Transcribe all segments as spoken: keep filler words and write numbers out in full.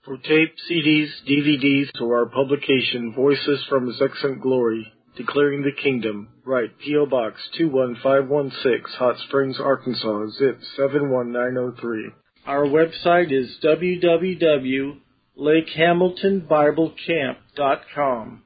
For tape, C Ds, D V Ds, or our publication, Voices from His Excellent Glory, Declaring the Kingdom, write P O. Box two one five one six, Hot Springs, Arkansas, zip seven one nine zero three. Our website is w w w dot lake hamilton bible camp dot com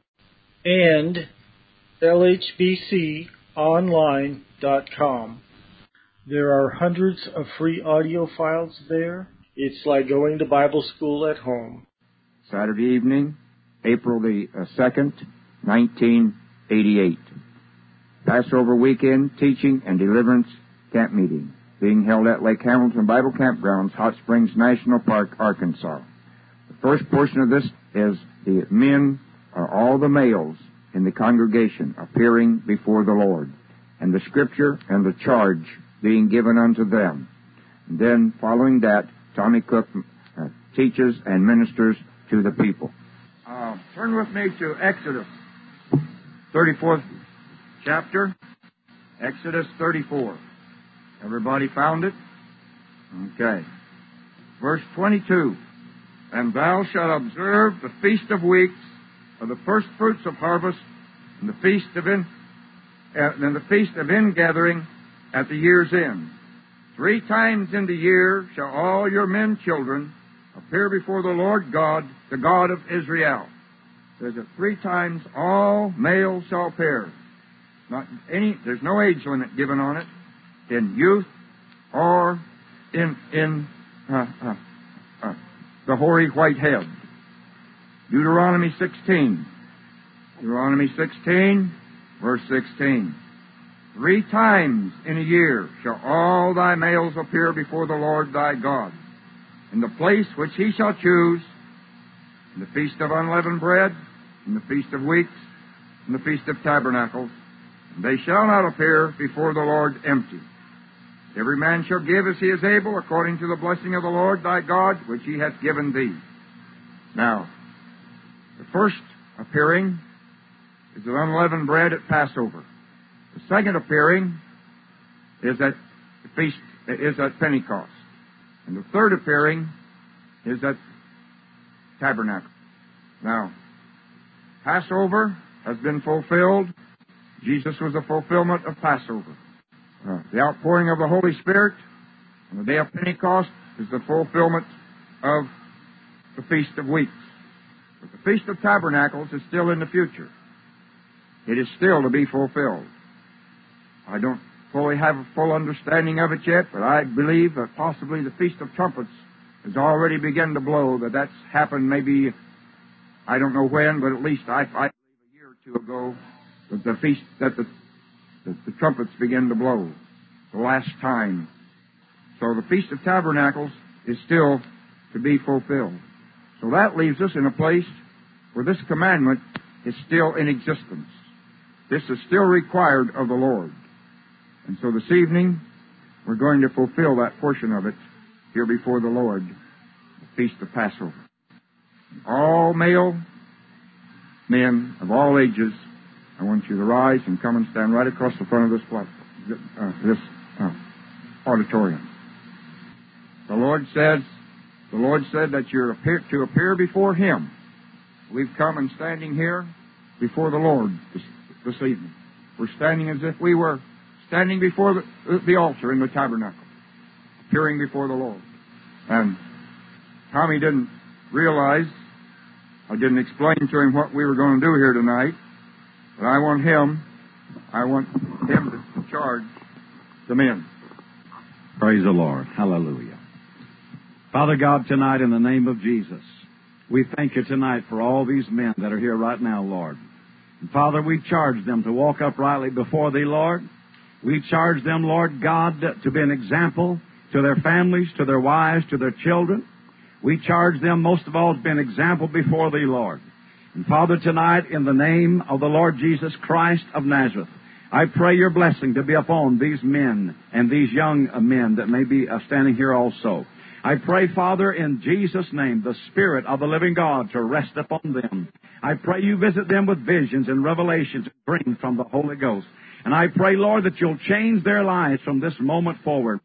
and l h b c online dot com. There are hundreds of free audio files there. It's like going to Bible school at home. Saturday evening, April the uh, second, nineteen eighty-eight. Passover weekend teaching and deliverance camp meeting being held at Lake Hamilton Bible Campgrounds, Hot Springs National Park, Arkansas. The first portion of this is the men, or all the males in the congregation, appearing before the Lord, and the scripture and the charge being given unto them. And then, following that, Tommy Cook uh, teaches and ministers to the people. Uh, turn with me to Exodus, thirty-fourth chapter, Exodus thirty-four. Everybody found it? Okay. Verse twenty-two. And thou shalt observe the feast of weeks, of the first fruits of harvest, and the feast of in, uh, and the feast of ingathering at the year's end. Three times in the year shall all your men children appear before the Lord God, the God of Israel. There's a three times all males shall appear. Not any. There's no age limit given on it, in youth or in in uh, uh, uh, the hoary white head. Deuteronomy sixteen. Deuteronomy sixteen, verse sixteen. Three times in a year shall all thy males appear before the Lord thy God, in the place which he shall choose, in the feast of unleavened bread, in the feast of weeks, in the feast of tabernacles, and they shall not appear before the Lord empty. Every man shall give as he is able, according to the blessing of the Lord thy God, which he hath given thee. Now, the first appearing is of unleavened bread at Passover. The second appearing is at the feast is at Pentecost, and the third appearing is at Tabernacle. Now, Passover has been fulfilled. Jesus was the fulfillment of Passover. Uh, the outpouring of the Holy Spirit on the day of Pentecost is the fulfillment of the Feast of Weeks. But the Feast of Tabernacles is still in the future. It is still to be fulfilled. I don't fully have a full understanding of it yet, but I believe that possibly the Feast of Trumpets has already begun to blow, that that's happened maybe, I don't know when, but at least I, I believe a year or two ago, that the feast, that the, that the trumpets begin to blow, the last time. So the Feast of Tabernacles is still to be fulfilled. So that leaves us in a place where this commandment is still in existence. This is still required of the Lord. And so this evening, we're going to fulfill that portion of it here before the Lord, the Feast of Passover. All male men of all ages, I want you to rise and come and stand right across the front of this platform, uh, this uh, auditorium. The Lord says, the Lord said that you're appear, to appear before Him. We've come and standing here before the Lord this, this evening. We're standing as if we were standing before the, the altar in the tabernacle, appearing before the Lord. And Tommy didn't realize, I didn't explain to him what we were going to do here tonight, but I want him, I want him to charge the men. Praise the Lord. Hallelujah. Father God, tonight in the name of Jesus, we thank you tonight for all these men that are here right now, Lord. And Father, we charge them to walk uprightly before Thee, Lord. We charge them, Lord God, to be an example to their families, to their wives, to their children. We charge them most of all to be an example before Thee, Lord. And Father, tonight, in the name of the Lord Jesus Christ of Nazareth, I pray Your blessing to be upon these men and these young men that may be uh, standing here also. I pray, Father, in Jesus' name, the Spirit of the living God to rest upon them. I pray You visit them with visions and revelations and dreams from the Holy Ghost. And I pray, Lord, that You'll change their lives from this moment forward.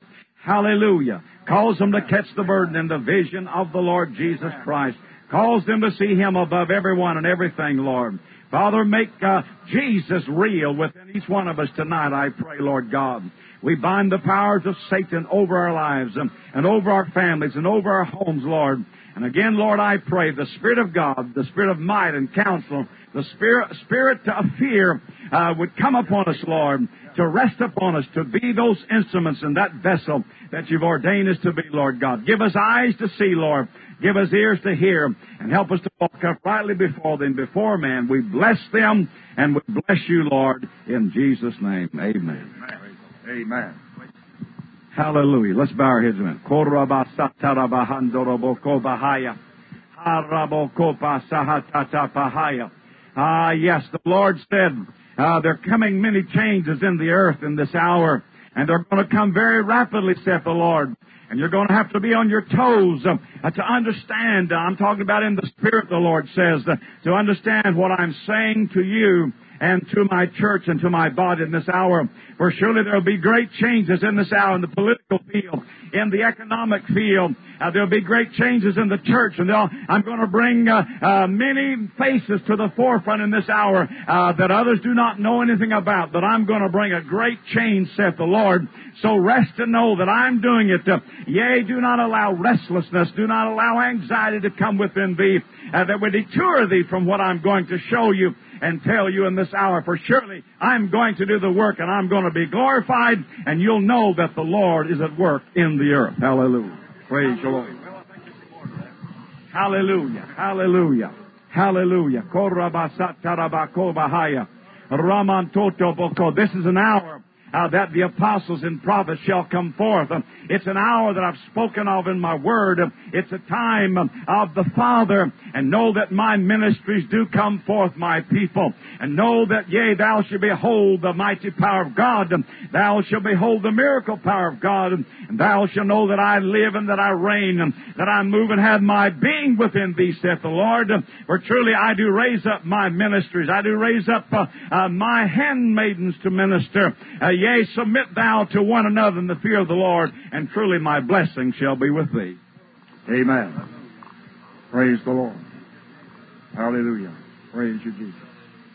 Hallelujah. Cause them to catch the burden and the vision of the Lord Jesus Christ. Cause them to see Him above everyone and everything, Lord. Father, make uh, Jesus real within each one of us tonight, I pray, Lord God. We bind the powers of Satan over our lives and, and over our families and over our homes, Lord. And again, Lord, I pray the Spirit of God, the Spirit of might and counsel, the Spirit, Spirit of fear uh, would come upon us, Lord, to rest upon us, to be those instruments in that vessel that You've ordained us to be, Lord God. Give us eyes to see, Lord. Give us ears to hear, and help us to walk uprightly before them, before man. We bless them, and we bless You, Lord, in Jesus' name. Amen. Amen. Amen. Hallelujah. Let's bow our heads a minute. Ah, yes, the Lord said uh, there are coming many changes in the earth in this hour, and they're going to come very rapidly, saith the Lord. And you're going to have to be on your toes uh, to understand. Uh, I'm talking about in the Spirit, the Lord says, uh, to understand what I'm saying to you and to my church and to my body in this hour. For surely there will be great changes in this hour in the political field, in the economic field. Uh, there will be great changes in the church. And I'm going to bring uh, uh, many faces to the forefront in this hour uh, that others do not know anything about. But I'm going to bring a great change, saith the Lord. So rest and know that I'm doing it. Uh, yea, do not allow restlessness, do not allow anxiety to come within thee, uh, that would deter thee from what I'm going to show you and tell you in this hour. For surely I'm going to do the work, and I'm going to be glorified, and you'll know that the Lord is at work in the earth. Hallelujah. Praise the Lord. Hallelujah. Hallelujah. Hallelujah. This is an hour Uh, that the apostles and prophets shall come forth. Uh, it's an hour that I've spoken of in my word. Uh, it's a time uh, of the Father. And know that my ministries do come forth, my people. And know that, yea, thou shalt behold the mighty power of God. Um, thou shalt behold the miracle power of God. Um, and thou shalt know that I live and that I reign, and that I move and have my being within thee, saith the Lord. Um, for truly I do raise up my ministries. I do raise up uh, uh, my handmaidens to minister. Uh, Yea, submit thou to one another in the fear of the Lord, and truly my blessing shall be with thee. Amen. Praise the Lord. Hallelujah. Praise You, Jesus.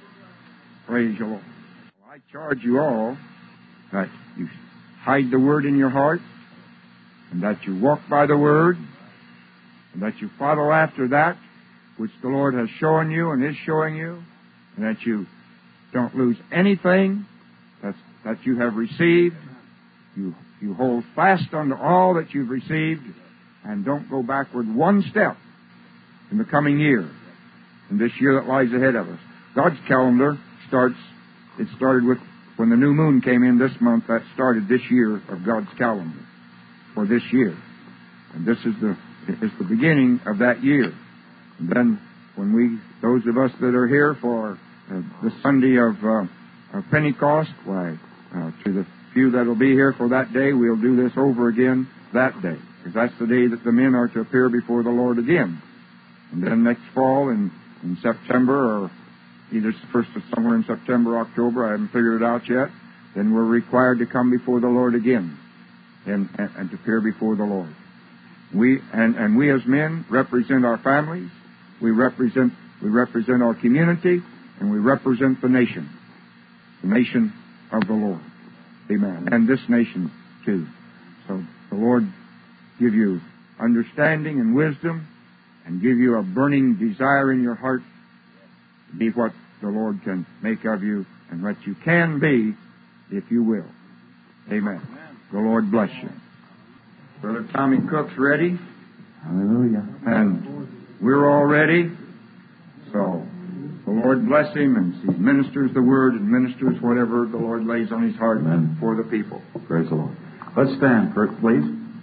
Praise You, Lord. Well, I charge you all that you hide the Word in your heart, and that you walk by the Word, and that you follow after that which the Lord has shown you and is showing you, and that you don't lose anything that's that you have received. You you hold fast unto all that you've received, and don't go backward one step in the coming year, in this year that lies ahead of us. God's calendar starts, it started with, when the new moon came in this month, that started this year of God's calendar for this year. And this is the is the beginning of that year. And then when we, those of us that are here for uh, the Sunday of, uh, of Pentecost, why, Uh, to the few that will be here for that day, we'll do this over again that day, because that's the day that the men are to appear before the Lord again. And then next fall, in, in September, or either first or somewhere in September, October, I haven't figured it out yet, then we're required to come before the Lord again and, and, and to appear before the Lord. We and, and we as men represent our families, we represent we represent our community, and we represent the nation, the nation of the Lord. Amen. And this nation, too. So the Lord give you understanding and wisdom, and give you a burning desire in your heart to be what the Lord can make of you, and what you can be if you will. Amen. The Lord bless you. Brother Tommy Cook's ready. Hallelujah. And we're all ready. So the Lord bless him, and he ministers the Word and ministers whatever the Lord lays on his heart for the people. Praise the Lord. Let's stand, Kurt, please.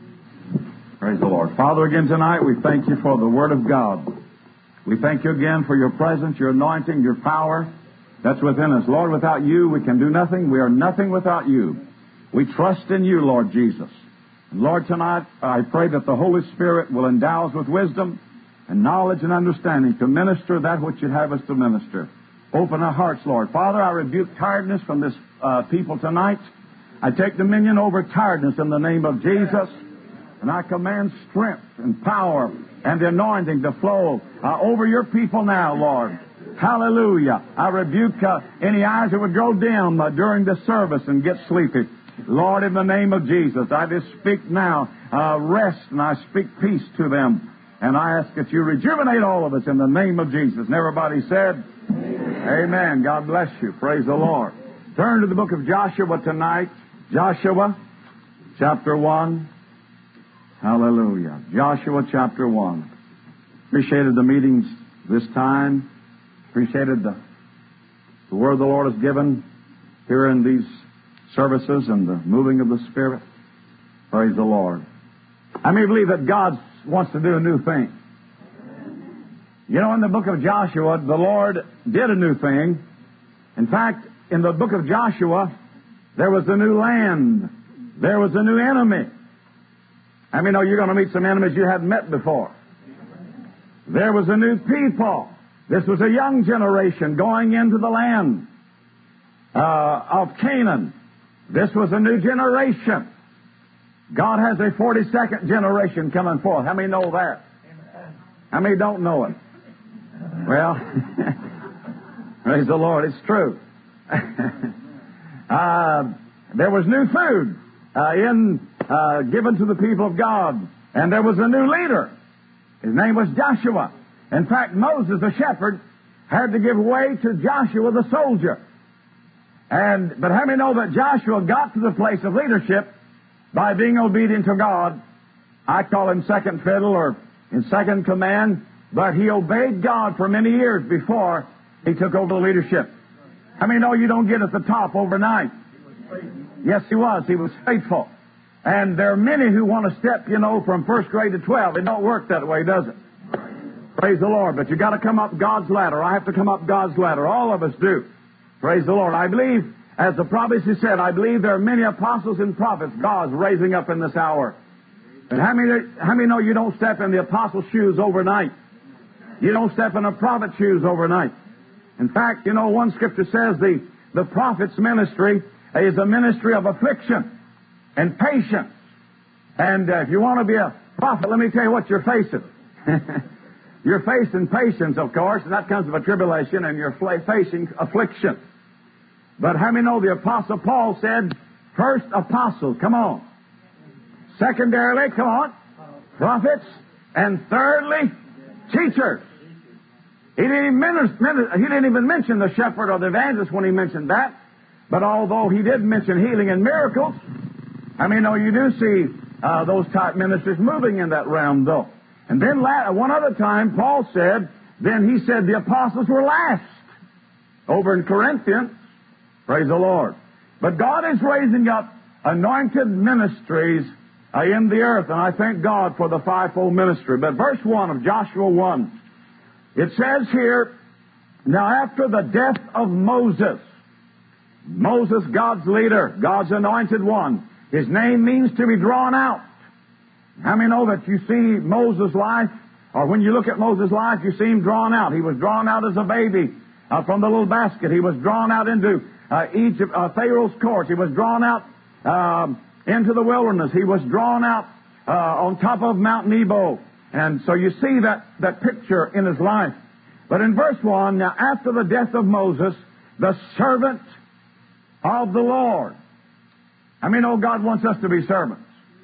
Praise the Lord. Father, again tonight, we thank You for the Word of God. We thank You again for Your presence, Your anointing, Your power that's within us. Lord, without You, we can do nothing. We are nothing without You. We trust in You, Lord Jesus. And Lord, tonight, I pray that the Holy Spirit will endow us with wisdom and knowledge and understanding to minister that which You'd have us to minister. Open our hearts, Lord. Father, I rebuke tiredness from this uh, people tonight. I take dominion over tiredness in the name of Jesus. And I command strength and power and the anointing to flow uh, over your people now, Lord. Hallelujah. I rebuke uh, any eyes that would go dim uh, during the service and get sleepy. Lord, in the name of Jesus, I just speak now uh, rest, and I speak peace to them. And I ask that you rejuvenate all of us in the name of Jesus. And everybody said, Amen. Amen. God bless you. Praise the Lord. Turn to the book of Joshua tonight. Joshua, chapter one. Hallelujah. Joshua chapter one. Appreciated the meetings this time. Appreciated the, the word the Lord has given here in these services and the moving of the Spirit. Praise the Lord. I may believe that God wants to do a new thing. You know, in the book of Joshua, the Lord did a new thing. In fact, in the book of Joshua, there was a new land. There was a new enemy. I mean, know you're going to meet some enemies you hadn't met before. There was a new people. This was a young generation going into the land uh, of Canaan. This was a new generation. God has a forty-second generation coming forth. How many know that? How many don't know it? Well, praise the Lord, it's true. uh, there was new food uh, in uh, given to the people of God, and there was a new leader. His name was Joshua. In fact, Moses, the shepherd, had to give way to Joshua, the soldier. And but how many know that Joshua got to the place of leadership by being obedient to God? I call him second fiddle or in second command, but he obeyed God for many years before he took over the leadership. How many know you don't get at the top overnight? Yes, he was. He was faithful. And there are many who want to step, you know, from first grade to twelve. It don't work that way, does it? Praise the Lord. But you got to come up God's ladder. I have to come up God's ladder. All of us do. Praise the Lord. I believe, as the prophecy said, I believe there are many apostles and prophets God's raising up in this hour. And how many, how many know you don't step in the apostle's shoes overnight? You don't step in a prophet's shoes overnight. In fact, you know, one scripture says the, the prophet's ministry is a ministry of affliction and patience. And uh, if you want to be a prophet, let me tell you what you're facing. You're facing patience, of course, and that comes of a tribulation, and you're facing affliction. But how many know the Apostle Paul said, first apostle, come on. Secondarily, come on, prophets. And thirdly, teachers. He didn't, even minister, he didn't even mention the shepherd or the evangelist when he mentioned that. But although he did mention healing and miracles, I mean, no, you do see uh, those type ministers moving in that realm, though. And then la- one other time, Paul said, then he said the apostles were last. Over in Corinthians, praise the Lord. But God is raising up anointed ministries uh, in the earth, and I thank God for the fivefold ministry. But verse one of Joshua one, it says here, now after the death of Moses, Moses, God's leader, God's anointed one, his name means to be drawn out. How many know that you see Moses' life, or when you look at Moses' life, you see him drawn out? He was drawn out as a baby uh, from the little basket. He was drawn out into uh, Egypt, uh, Pharaoh's court. He was drawn out um, into the wilderness. He was drawn out uh, on top of Mount Nebo. And so you see that, that picture in his life. But in verse one, now after the death of Moses, the servant of the Lord. I mean, oh, God wants us to be servants.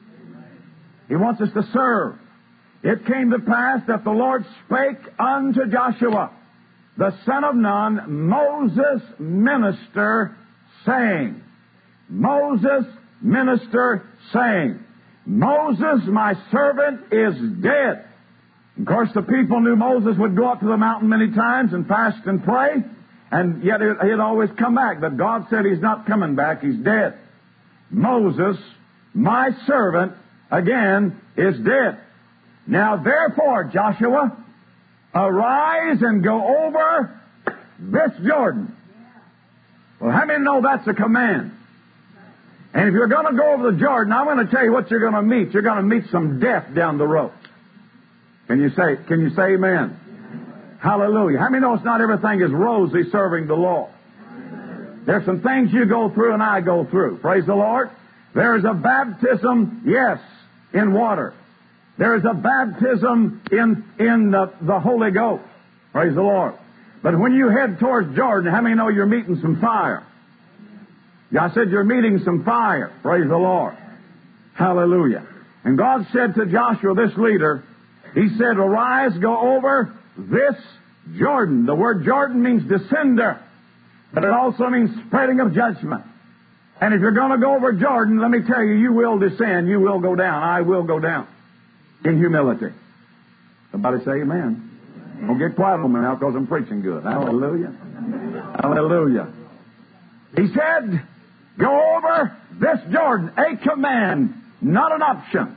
He wants us to serve. It came to pass that the Lord spake unto Joshua, the son of Nun, Moses' minister, saying, Moses' minister, saying, Moses, my servant, is dead. Of course, the people knew Moses would go up to the mountain many times and fast and pray, and yet he'd always come back. But God said he's not coming back, he's dead. Moses, my servant, again, is dead. Now therefore, Joshua, arise and go over this Jordan. Well, how many know that's a command? And if you're going to go over the Jordan, I'm going to tell you what you're going to meet. You're going to meet some death down the road. Can you say, can you say amen? Hallelujah. How many know it's not everything is rosy serving the Lord? There's some things you go through and I go through. Praise the Lord. There is a baptism, yes, in water. There is a baptism in, in the, the Holy Ghost. Praise the Lord. But when you head towards Jordan, how many know you're meeting some fire? Yeah, I said you're meeting some fire. Praise the Lord. Hallelujah. And God said to Joshua, this leader, He said, arise, go over this Jordan. The word Jordan means descender, but it also means spreading of judgment. And if you're going to go over Jordan, let me tell you, you will descend, you will go down. I will go down in humility. Somebody say amen. Don't get quiet on me now because I'm preaching good. Hallelujah. Hallelujah. He said, go over this Jordan, a command, not an option.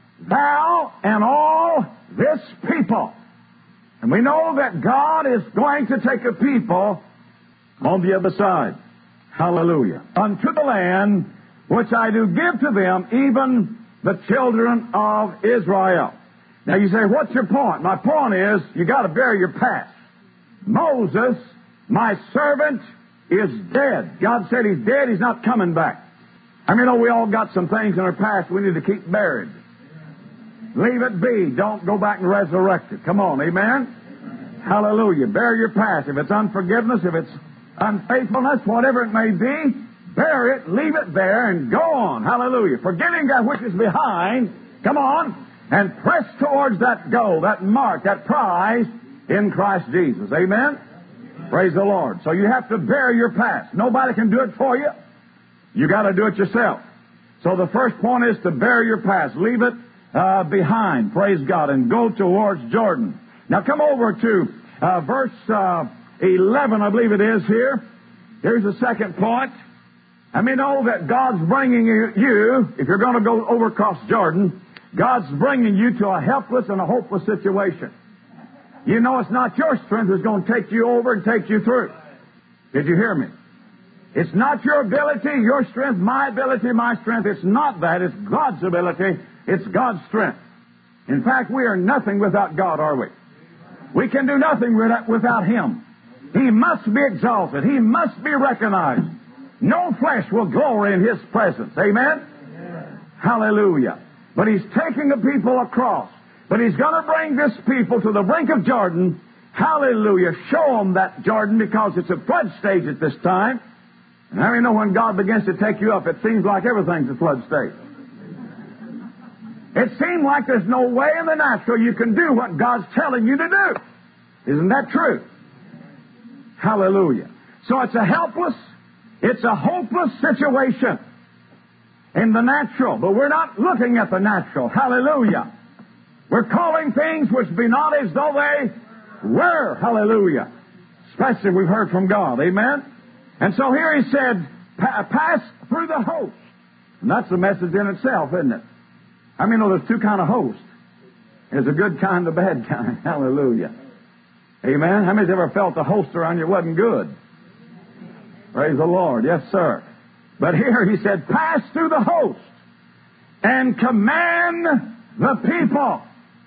Thou and all this people. And we know that God is going to take a people on the other side. Hallelujah. Unto the land which I do give to them, even the children of Israel. Now you say, what's your point? My point is, you got to bear your past. Moses, my servant, is dead. God said he's dead, he's not coming back. I mean, you know, we all got some things in our past we need to keep buried. Leave it be. Don't go back and resurrect it. Come on, amen? Hallelujah. Bear your past. If it's unforgiveness, if it's unfaithfulness, whatever it may be, bear it, leave it there, and go on. Hallelujah. Forgetting that which is behind, come on, and press towards that goal, that mark, that prize in Christ Jesus. Amen? Praise the Lord. So you have to bear your past. Nobody can do it for you. You got to do it yourself. So the first point is to bear your past. Leave it uh, behind. Praise God. And go towards Jordan. Now come over to uh, verse uh, eleven, I believe it is here. Here's the second point. I mean, know that God's bringing you, if you're going to go over across Jordan, God's bringing you to a helpless and a hopeless situation. You know it's not your strength that's going to take you over and take you through. Did you hear me? It's not your ability, your strength, my ability, my strength. It's not that. It's God's ability. It's God's strength. In fact, we are nothing without God, are we? We can do nothing without Him. He must be exalted. He must be recognized. No flesh will glory in His presence. Amen? Amen. Hallelujah. But He's taking the people across. But He's going to bring this people to the brink of Jordan. Hallelujah. Show them that Jordan, because it's a flood stage at this time. And how many know when God begins to take you up, it seems like everything's a flood stage. It seems like there's no way in the natural you can do what God's telling you to do. Isn't that true? Hallelujah. So it's a helpless, it's a hopeless situation in the natural. But we're not looking at the natural. Hallelujah. We're calling things which be not as though they were. Hallelujah. Especially we've heard from God. Amen? And so here he said, pass through the host. And that's the message in itself, isn't it? I mean, oh, there's two kind of hosts. There's a good kind and a bad kind. Hallelujah. Amen? How many's ever felt the host around you wasn't good? Praise the Lord. Yes, sir. But here he said, pass through the host and command the people.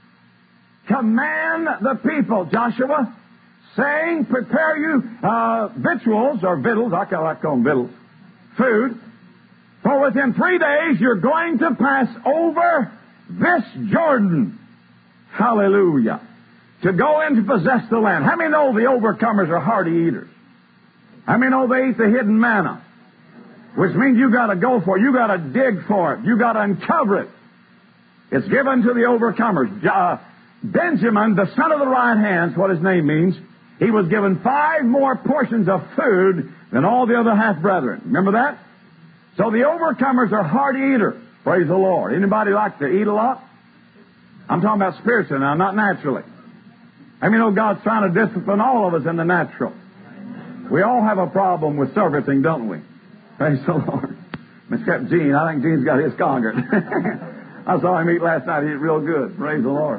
Command the people, Joshua, saying, prepare you uh, victuals, or victuals, I like to call them victuals, food, for within three days you're going to pass over this Jordan. Hallelujah. To go in to possess the land. How many know the overcomers are hearty eaters? How many know they eat the hidden manna? Which means you got to go for it. You got to dig for it. You got to uncover it. It's given to the overcomers. Uh, Benjamin, the son of the right hand, what his name means, he was given five more portions of food than all the other half-brethren. Remember that? So the overcomers are hearty eaters. Praise the Lord. Anybody like to eat a lot? I'm talking about spiritually now, not naturally. I mean, oh, God's trying to discipline all of us in the natural. We all have a problem with everything, don't we? Praise the Lord. Except Gene. I think Gene's got his conquered. I saw him eat last night. He ate real good. Praise the Lord.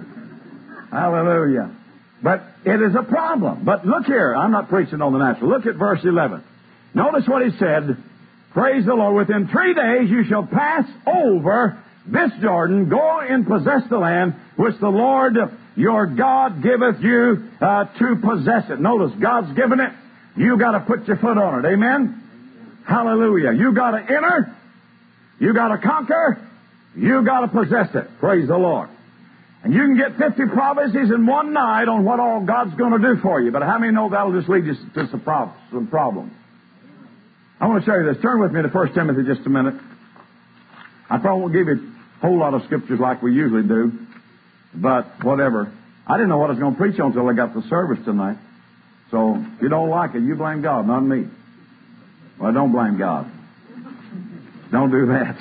Hallelujah. But it is a problem. But look here. I'm not preaching on the natural. Look at verse eleven. Notice what he said. Praise the Lord. Within three days you shall pass over this Jordan, go and possess the land which the Lord your God giveth you uh, to possess it. Notice, God's given it. You got to put your foot on it. Amen? Hallelujah. You got to enter. You got to conquer. You got to possess it. Praise the Lord. And you can get fifty prophecies in one night on what all God's going to do for you. But how many know that'll just lead you to some, prob- some problems? I want to show you this. Turn with me to First Timothy just a minute. I probably won't give you a whole lot of scriptures like we usually do. But whatever. I didn't know what I was going to preach on until I got to service tonight. So if you don't like it, you blame God, not me. Well, don't blame God. Don't do that.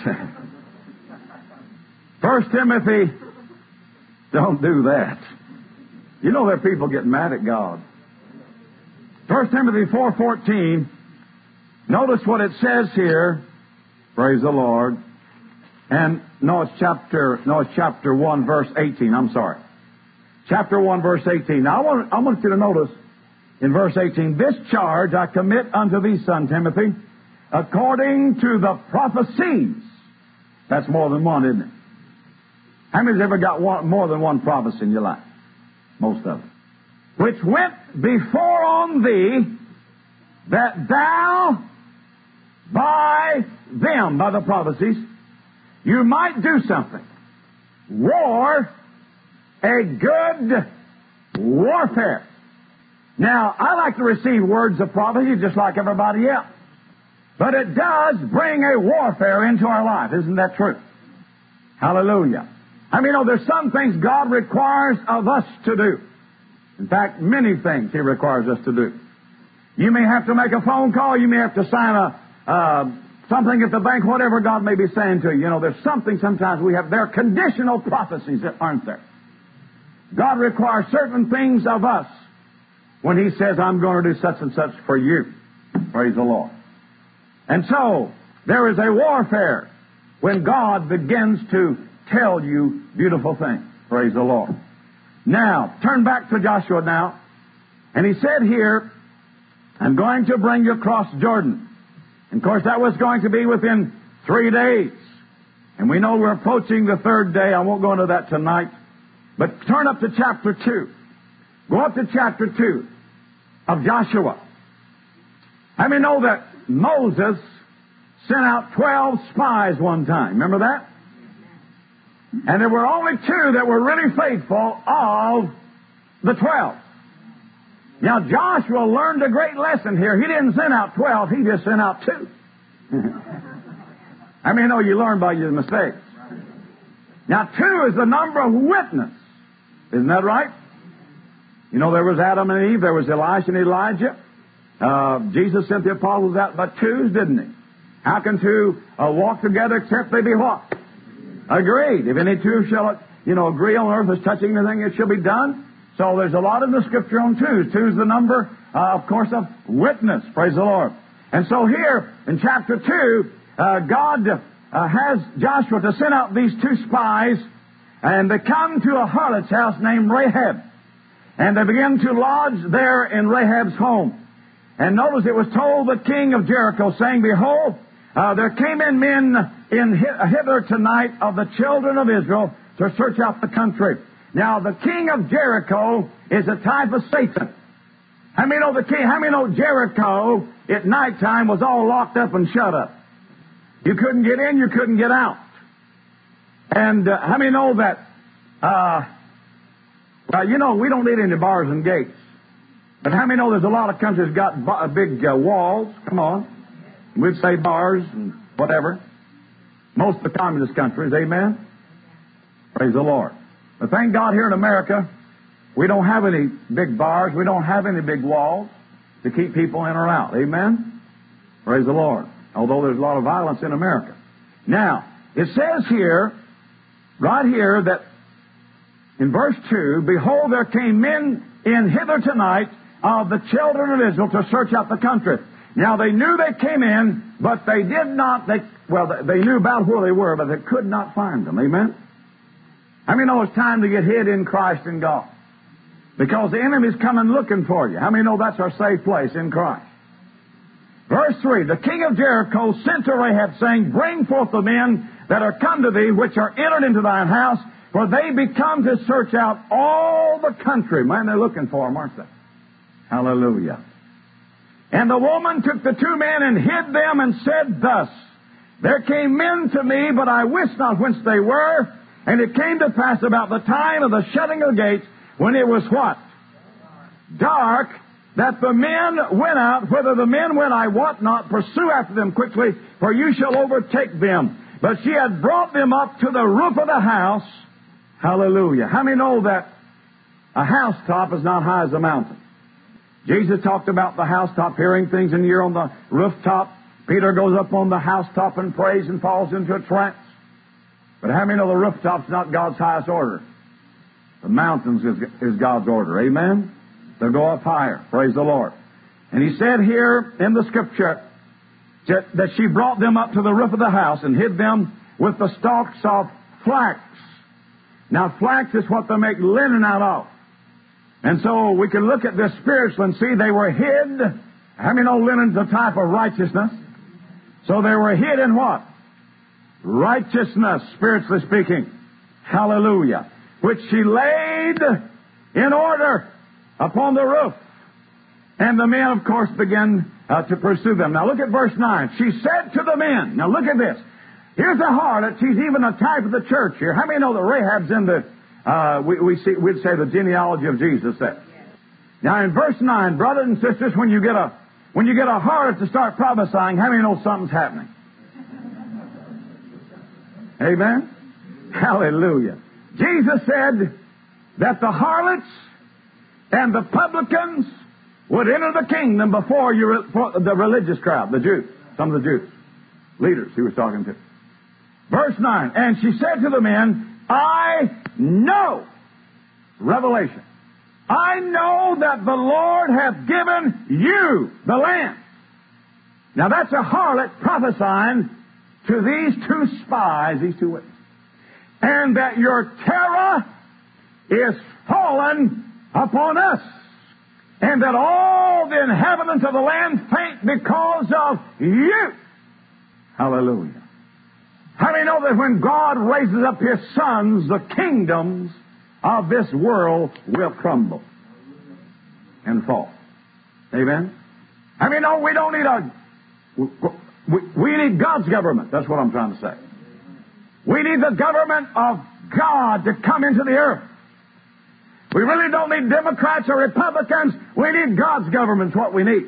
First Timothy, don't do that. You know there are people getting mad at God. First Timothy four fourteen. Notice what it says here. Praise the Lord. And no, it's chapter no, it's chapter one, verse eighteen. I'm sorry. Chapter one, verse eighteen. Now I want I want you to notice in verse eighteen, this charge I commit unto thee, son Timothy, according to the prophecies. That's more than one, isn't it? How many's ever got one, more than one prophecy in your life? Most of them. Which went before on thee, that thou by them, by the prophecies, you might do something. War, a good warfare. Now, I like to receive words of prophecy just like everybody else. But it does bring a warfare into our life. Isn't that true? Hallelujah. I mean, you know, there's some things God requires of us to do. In fact, many things He requires us to do. You may have to make a phone call. You may have to sign a uh, something at the bank, whatever God may be saying to you. You know, there's something sometimes we have. There are conditional prophecies, aren't there? God requires certain things of us when He says, I'm going to do such and such for you. Praise the Lord. And so, there is a warfare when God begins to tell you beautiful things. Praise the Lord. Now, turn back to Joshua now. And he said here, I'm going to bring you across Jordan. And of course, that was going to be within three days. And we know we're approaching the third day. I won't go into that tonight. But turn up to chapter two. Go up to chapter two of Joshua. How many know that Moses sent out twelve spies one time? Remember that? And there were only two that were really faithful of the twelve. Now, Joshua learned a great lesson here. He didn't send out twelve, he just sent out two. I mean, know you learn by your mistakes. Now, two is the number of witness. Isn't that right? You know, there was Adam and Eve, there was Elisha and Elijah. Uh, Jesus sent the apostles out by twos, didn't He? How can two uh, walk together except they be what? Agreed. If any two shall, you know, agree on earth as touching anything, it shall be done. So there's a lot in the Scripture on twos. Two is the number, uh, of course, of witness. Praise the Lord. And so here in chapter two, uh, God uh, has Joshua to send out these two spies, and they come to a harlot's house named Rahab. And they begin to lodge there in Rahab's home. And notice it was told the king of Jericho, saying, Behold, uh, there came in men in hither tonight of the children of Israel to search out the country. Now, the king of Jericho is a type of Satan. How many know the king? How many know Jericho at nighttime was all locked up and shut up? You couldn't get in, you couldn't get out. And uh, how many know that? Uh, well, you know, we don't need any bars and gates. But how many know there's a lot of countries got b- big uh, walls? Come on. We'd say bars and whatever. Most of the communist countries, amen? Praise the Lord. But thank God here in America, we don't have any big bars. We don't have any big walls to keep people in or out. Amen? Praise the Lord. Although there's a lot of violence in America. Now, it says here, right here, that in verse two, Behold, there came men in hither tonight of the children of Israel to search out the country. Now, they knew they came in, but they did not, they, well, they knew about where they were, but they could not find them. Amen? How many know it's time to get hid in Christ and God? Because the enemy's coming looking for you. How many know that's our safe place in Christ? Verse three, the king of Jericho sent to Rahab, saying, Bring forth the men that are come to thee, which are entered into thine house, for they be come to search out all the country. Man, they're looking for them, aren't they? Hallelujah. And the woman took the two men and hid them and said thus, There came men to me, but I wist not whence they were. And it came to pass about the time of the shutting of the gates, when it was what? Dark, that the men went out. Whether the men went, I wot not. Pursue after them quickly, for you shall overtake them. But she had brought them up to the roof of the house. Hallelujah. How many know that a housetop is not high as a mountain? Jesus talked about the housetop, hearing things, and you're on the rooftop. Peter goes up on the housetop and prays and falls into a trance. But how many know the rooftop's not God's highest order? The mountains is, is God's order. Amen? They'll go up higher. Praise the Lord. And he said here in the Scripture that, that she brought them up to the roof of the house and hid them with the stalks of flax. Now, flax is what they make linen out of. And so we can look at this spiritually and see they were hid. How many know linen's a type of righteousness? So they were hid in what? Righteousness, spiritually speaking. Hallelujah. Which she laid in order upon the roof. And the men, of course, began uh, to pursue them. Now look at verse nine. She said to the men, now look at this. Here's a harlot. She's even a type of the church here. How many know that Rahab's in the, uh, we, we see, we'd say the genealogy of Jesus there. Now in verse nine, brothers and sisters, when you get a, when you get a harlot to start prophesying, how many know something's happening? Amen? Hallelujah. Jesus said that the harlots and the publicans would enter the kingdom before you, the religious crowd, the Jews, some of the Jews, leaders he was talking to. Verse nine, and she said to the men, I know, revelation, I know that the Lord hath given you the land. Now that's a harlot prophesying to these two spies, these two witnesses. And that your terror is fallen upon us. And that all the inhabitants of the land faint because of you. Hallelujah. How many know that when God raises up His sons, the kingdoms of this world will crumble and fall? Amen? How many know we don't need a... We, we need God's government. That's what I'm trying to say. We need the government of God to come into the earth. We really don't need Democrats or Republicans. We need God's government. It's what we need.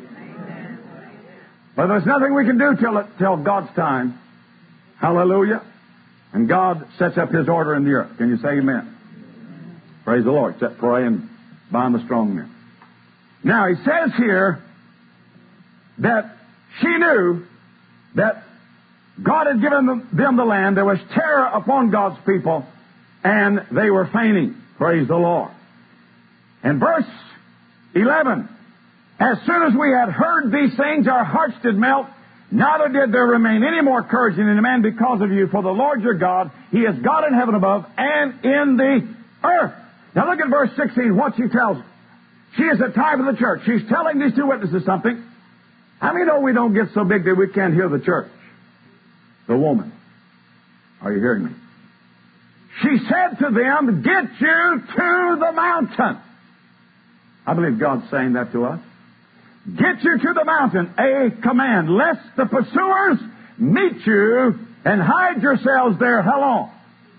But there's nothing we can do till, it, till God's time. Hallelujah. And God sets up His order in the earth. Can you say amen? Praise the Lord. Except pray and bind the strong men. Now, He says here that she knew that God had given them, them the land. There was terror upon God's people, and they were fainting. Praise the Lord. And verse eleven, as soon as we had heard these things, our hearts did melt, neither did there remain any more courage in any man because of you, for the Lord your God, He is God in heaven above and in the earth. Now look at verse sixteen, what she tells. She is a type of the church. She's telling these two witnesses something. How many know we don't get so big that we can't hear the church? The woman. Are you hearing me? She said to them, get you to the mountain. I believe God's saying that to us. Get you to the mountain, a command, lest the pursuers meet you and hide yourselves there. How long?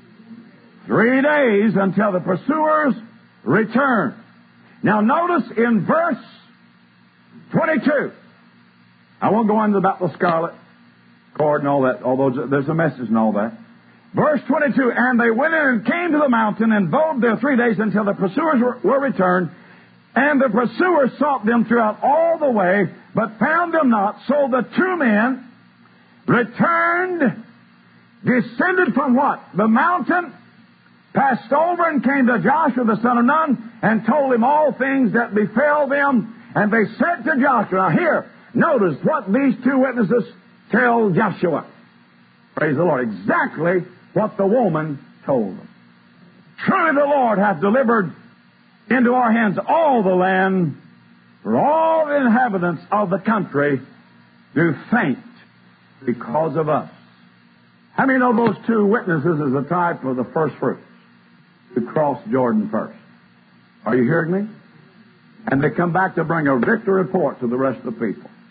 Three days until the pursuers return. Now notice in verse twenty-two. I won't go into about the scarlet cord and all that, although there's a message and all that. Verse twenty-two, and they went in and came to the mountain and abode there three days until the pursuers were, were returned. And the pursuers sought them throughout all the way, but found them not. So the two men returned, descended from what? The mountain, passed over and came to Joshua the son of Nun, and told him all things that befell them. And they said to Joshua, now here, notice what these two witnesses tell Joshua. Praise the Lord. Exactly what the woman told them. Truly the Lord hath delivered into our hands all the land, for all the inhabitants of the country do faint because of us. How many know those two witnesses is a type of the first fruits who crossed Jordan first? Are you hearing me? And they come back to bring a victory report to the rest of the people.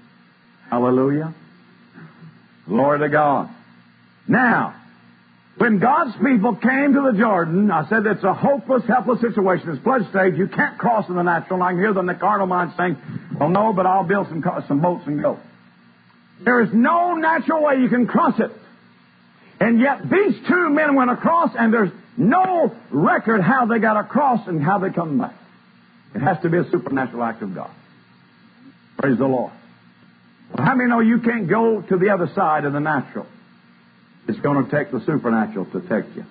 Hallelujah. Glory to God. Now, when God's people came to the Jordan, I said it's a hopeless, helpless situation. It's flood stage. You can't cross in the natural. And I can hear them in the carnal mind saying, well, no, but I'll build some, some boats and go. There is no natural way you can cross it. And yet these two men went across, and there's no record how they got across and how they come back. It has to be a supernatural act of God. Praise the Lord. Well, how many know you can't go to the other side of the natural? It's going to take the supernatural to take you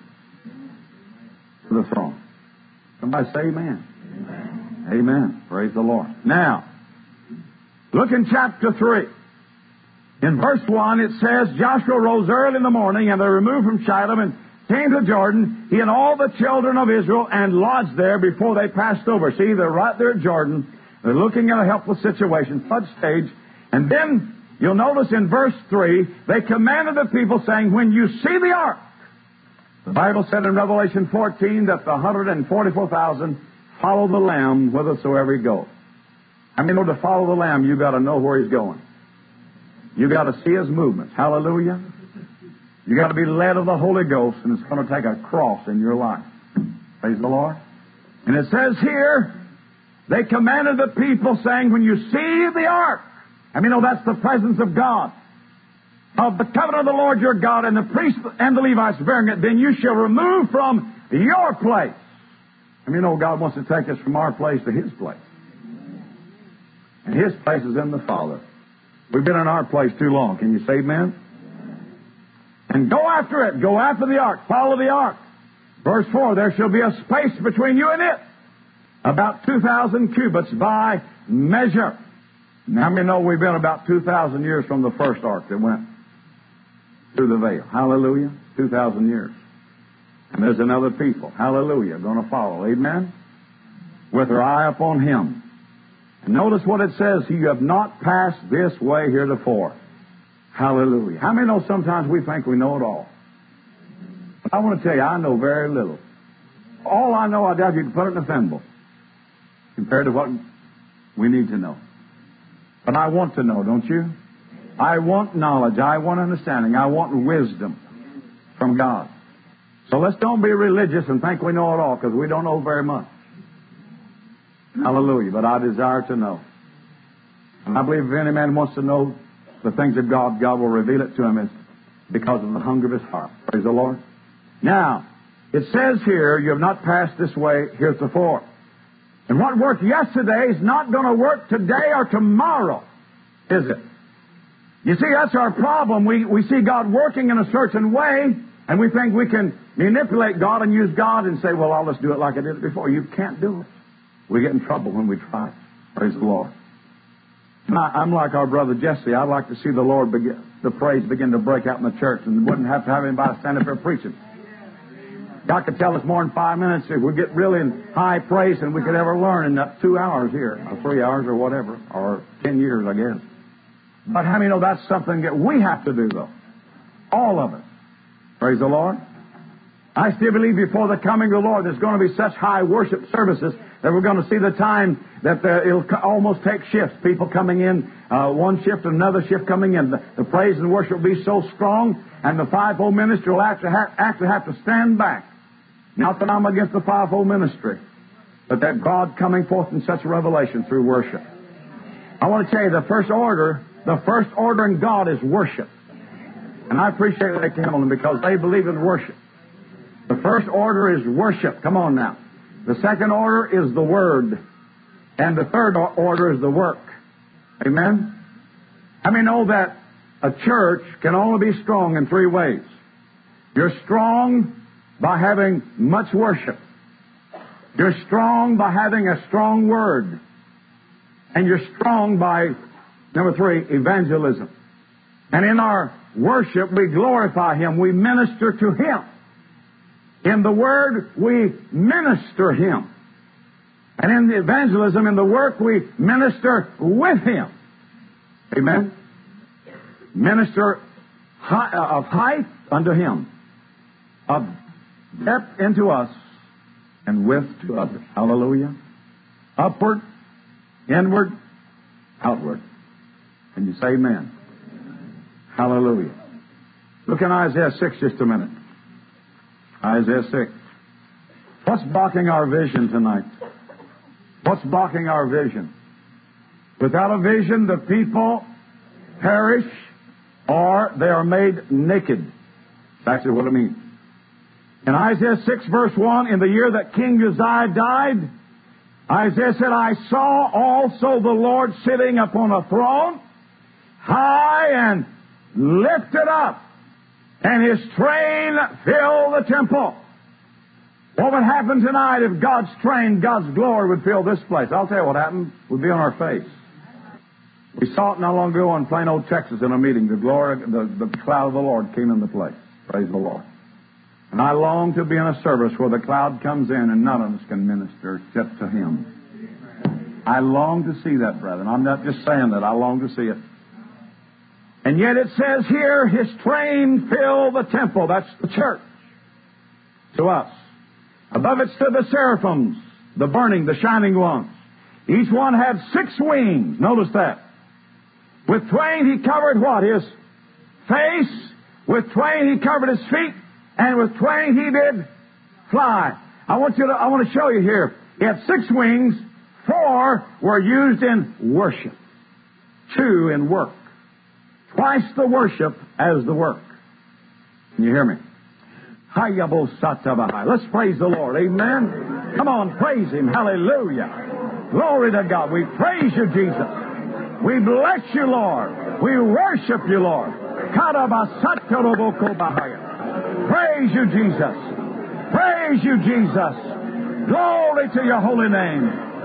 to the throne. Somebody say amen. Amen. Amen. Praise the Lord. Now, look in chapter three. In verse one, it says, Joshua rose early in the morning, and they removed from Shittim and came to Jordan, he and all the children of Israel, and lodged there before they passed over. See, they're right there at Jordan. They're looking at a helpless situation, flood stage. And then you'll notice in verse three, they commanded the people, saying, when you see the ark, the Bible said in Revelation fourteen that the one hundred forty-four thousand follow the Lamb whithersoever he goes. I mean, in order to follow the Lamb, you've got to know where he's going. You've got to see his movements. Hallelujah. You've got to be led of the Holy Ghost, and it's going to take a cross in your life. Praise the Lord. And it says here, they commanded the people, saying, when you see the ark, I mean, oh, that's the presence of God, of the covenant of the Lord your God, and the priests and the Levites bearing it, then you shall remove from your place. I mean, oh, God wants to take us from our place to his place. And his place is in the Father. We've been in our place too long. Can you say amen? And go after it. Go after the ark. Follow the ark. Verse four, there shall be a space between you and it, about two thousand cubits by measure. Now, how many know we've been about two thousand years from the first ark that went through the veil? Hallelujah. two thousand years. And there's another people, hallelujah, going to follow. Amen? With their eye upon him. And notice what it says, you have not passed this way heretofore. Hallelujah. How many know sometimes we think we know it all? But I want to tell you, I know very little. All I know, I doubt you can put it in a thimble compared to what we need to know. But I want to know, don't you? I want knowledge. I want understanding. I want wisdom from God. So let's don't be religious and think we know it all, because we don't know very much. Hallelujah. But I desire to know. And I believe if any man wants to know the things of God, God will reveal it to him it's because of the hunger of his heart. Praise the Lord. Now, it says here, you have not passed this way heretofore. And what worked yesterday is not going to work today or tomorrow, is it? You see, that's our problem. We, we see God working in a certain way, and we think we can manipulate God and use God and say, well, I'll just do it like I did it before. You can't do it. We get in trouble when we try. Praise the Lord. I, I'm like our brother Jesse. I'd like to see the Lord begin, the praise begin to break out in the church, and wouldn't have to have anybody stand up here preaching. God could tell us more in five minutes if we get really in high praise than we could ever learn in that two hours here, or three hours, or whatever, or ten years, I guess. But how many know that's something that we have to do, though? All of it. Praise the Lord. I still believe before the coming of the Lord there's going to be such high worship services that we're going to see the time that the, it'll almost take shifts. People coming in, uh, one shift and another shift coming in. The, the praise and worship will be so strong, and the fivefold ministry will actually have, actually have to stand back. Not that I'm against the fivefold ministry, but that God coming forth in such a revelation through worship. I want to tell you, the first order, the first order in God is worship. And I appreciate Lake Hamilton because they believe in worship. The first order is worship. Come on now. The second order is the Word. And the third order is the work. Amen? How many know that a church can only be strong in three ways? You're strong by having much worship. You're strong by having a strong Word. And you're strong by, number three, evangelism. And in our worship, we glorify Him. We minister to Him. In the Word, we minister Him. And in the evangelism, in the work, we minister with Him. Amen? Minister high, uh, of height unto Him, of depth into us, and width to others. Hallelujah. Upward, inward, outward. Can you say amen? Hallelujah. Look in Isaiah six just a minute. Isaiah six. What's blocking our vision tonight? What's blocking our vision? Without a vision, the people perish or they are made naked. That's actually what it means. In Isaiah six, verse one, in the year that King Uzziah died, Isaiah said, I saw also the Lord sitting upon a throne, high and lifted up, and his train filled the temple. What would happen tonight if God's train, God's glory would fill this place? I'll tell you what happened. We'd be on our face. We saw it not long ago in Plano, Texas, in a meeting. The glory, the, the cloud of the Lord came in the place. Praise the Lord. And I long to be in a service where the cloud comes in and none of us can minister except to Him. I long to see that, brethren. I'm not just saying that. I long to see it. And yet it says here, His train filled the temple. That's the church. To us. Above it stood the seraphims, the burning, the shining ones. Each one had six wings. Notice that. With twain He covered what? His face. With twain He covered His feet. And with twain He did fly. I want you to, I want to show you here. He had six wings. Four were used in worship. Two in work. Twice the worship as the work. Can you hear me? Let's praise the Lord. Amen. Come on, praise Him. Hallelujah. Glory to God. We praise You, Jesus. We bless You, Lord. We worship You, Lord. Praise You, Jesus. Praise You, Jesus. Glory to Your holy name.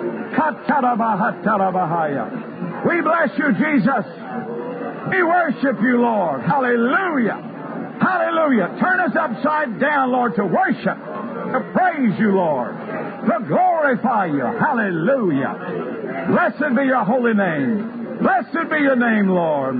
We bless You, Jesus. We worship You, Lord. Hallelujah. Hallelujah. Turn us upside down, Lord, to worship, to praise You, Lord, to glorify You. Hallelujah. Blessed be Your holy name. Blessed be Your name, Lord.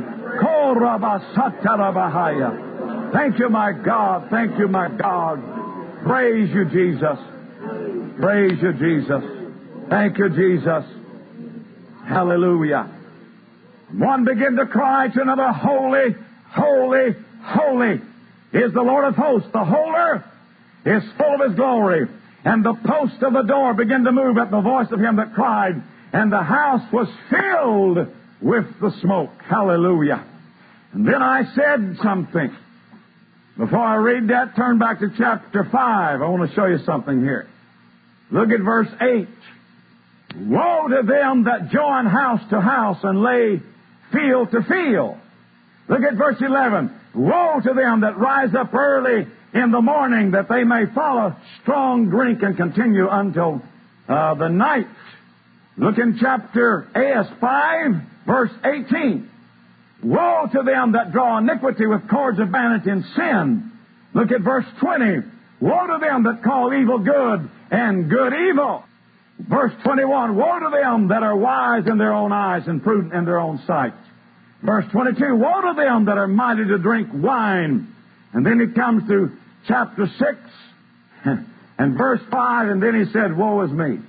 Thank You, my God. Thank You, my God. Praise You, Jesus. Praise You, Jesus. Thank You, Jesus. Hallelujah. One began to cry to another, Holy, holy, holy is the Lord of hosts. The whole earth is full of His glory. And the post of the door began to move at the voice of Him that cried, and the house was filled with the smoke. Hallelujah. And then I said something. Before I read that, turn back to chapter five. I want to show you something here. Look at verse eight. Woe to them that join house to house and lay field to field. Look at verse eleven. Woe to them that rise up early in the morning, that they may follow strong drink and continue until uh, the night. Look in chapter A S five, verse eighteen. Woe to them that draw iniquity with cords of vanity and sin. Look at verse twenty. Woe to them that call evil good and good evil. Verse twenty-one. Woe to them that are wise in their own eyes and prudent in their own sight. Verse twenty-two, woe to them that are mighty to drink wine. And then he comes to chapter six and verse five, and then he said, woe is me.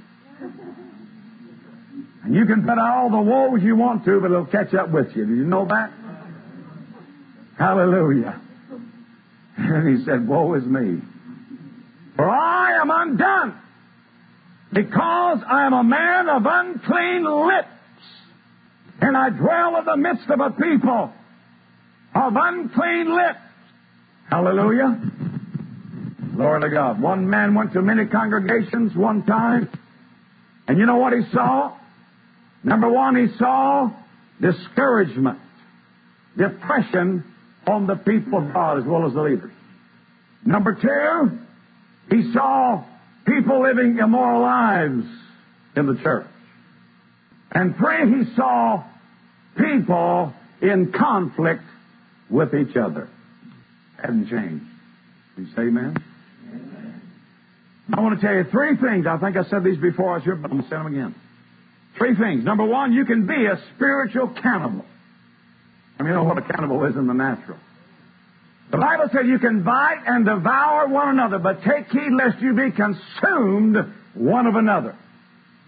And you can put out all the woes you want to, but it'll catch up with you. Do you know that? Hallelujah. And he said, woe is me. For I am undone, because I am a man of unclean lips. And I dwell in the midst of a people of unclean lips. Hallelujah. Glory to God. One man went to many congregations one time. And you know what he saw? Number one, he saw discouragement, depression on the people of God as well as the leaders. Number two, he saw people living immoral lives in the church. And three, he saw people in conflict with each other. Hadn't changed. You say amen? Amen? I want to tell you three things. I think I said these before I was here, but I'm going to say them again. Three things. Number one, you can be a spiritual cannibal. I mean, you know what a cannibal is in the natural. The Bible said you can bite and devour one another, but take heed lest you be consumed one of another.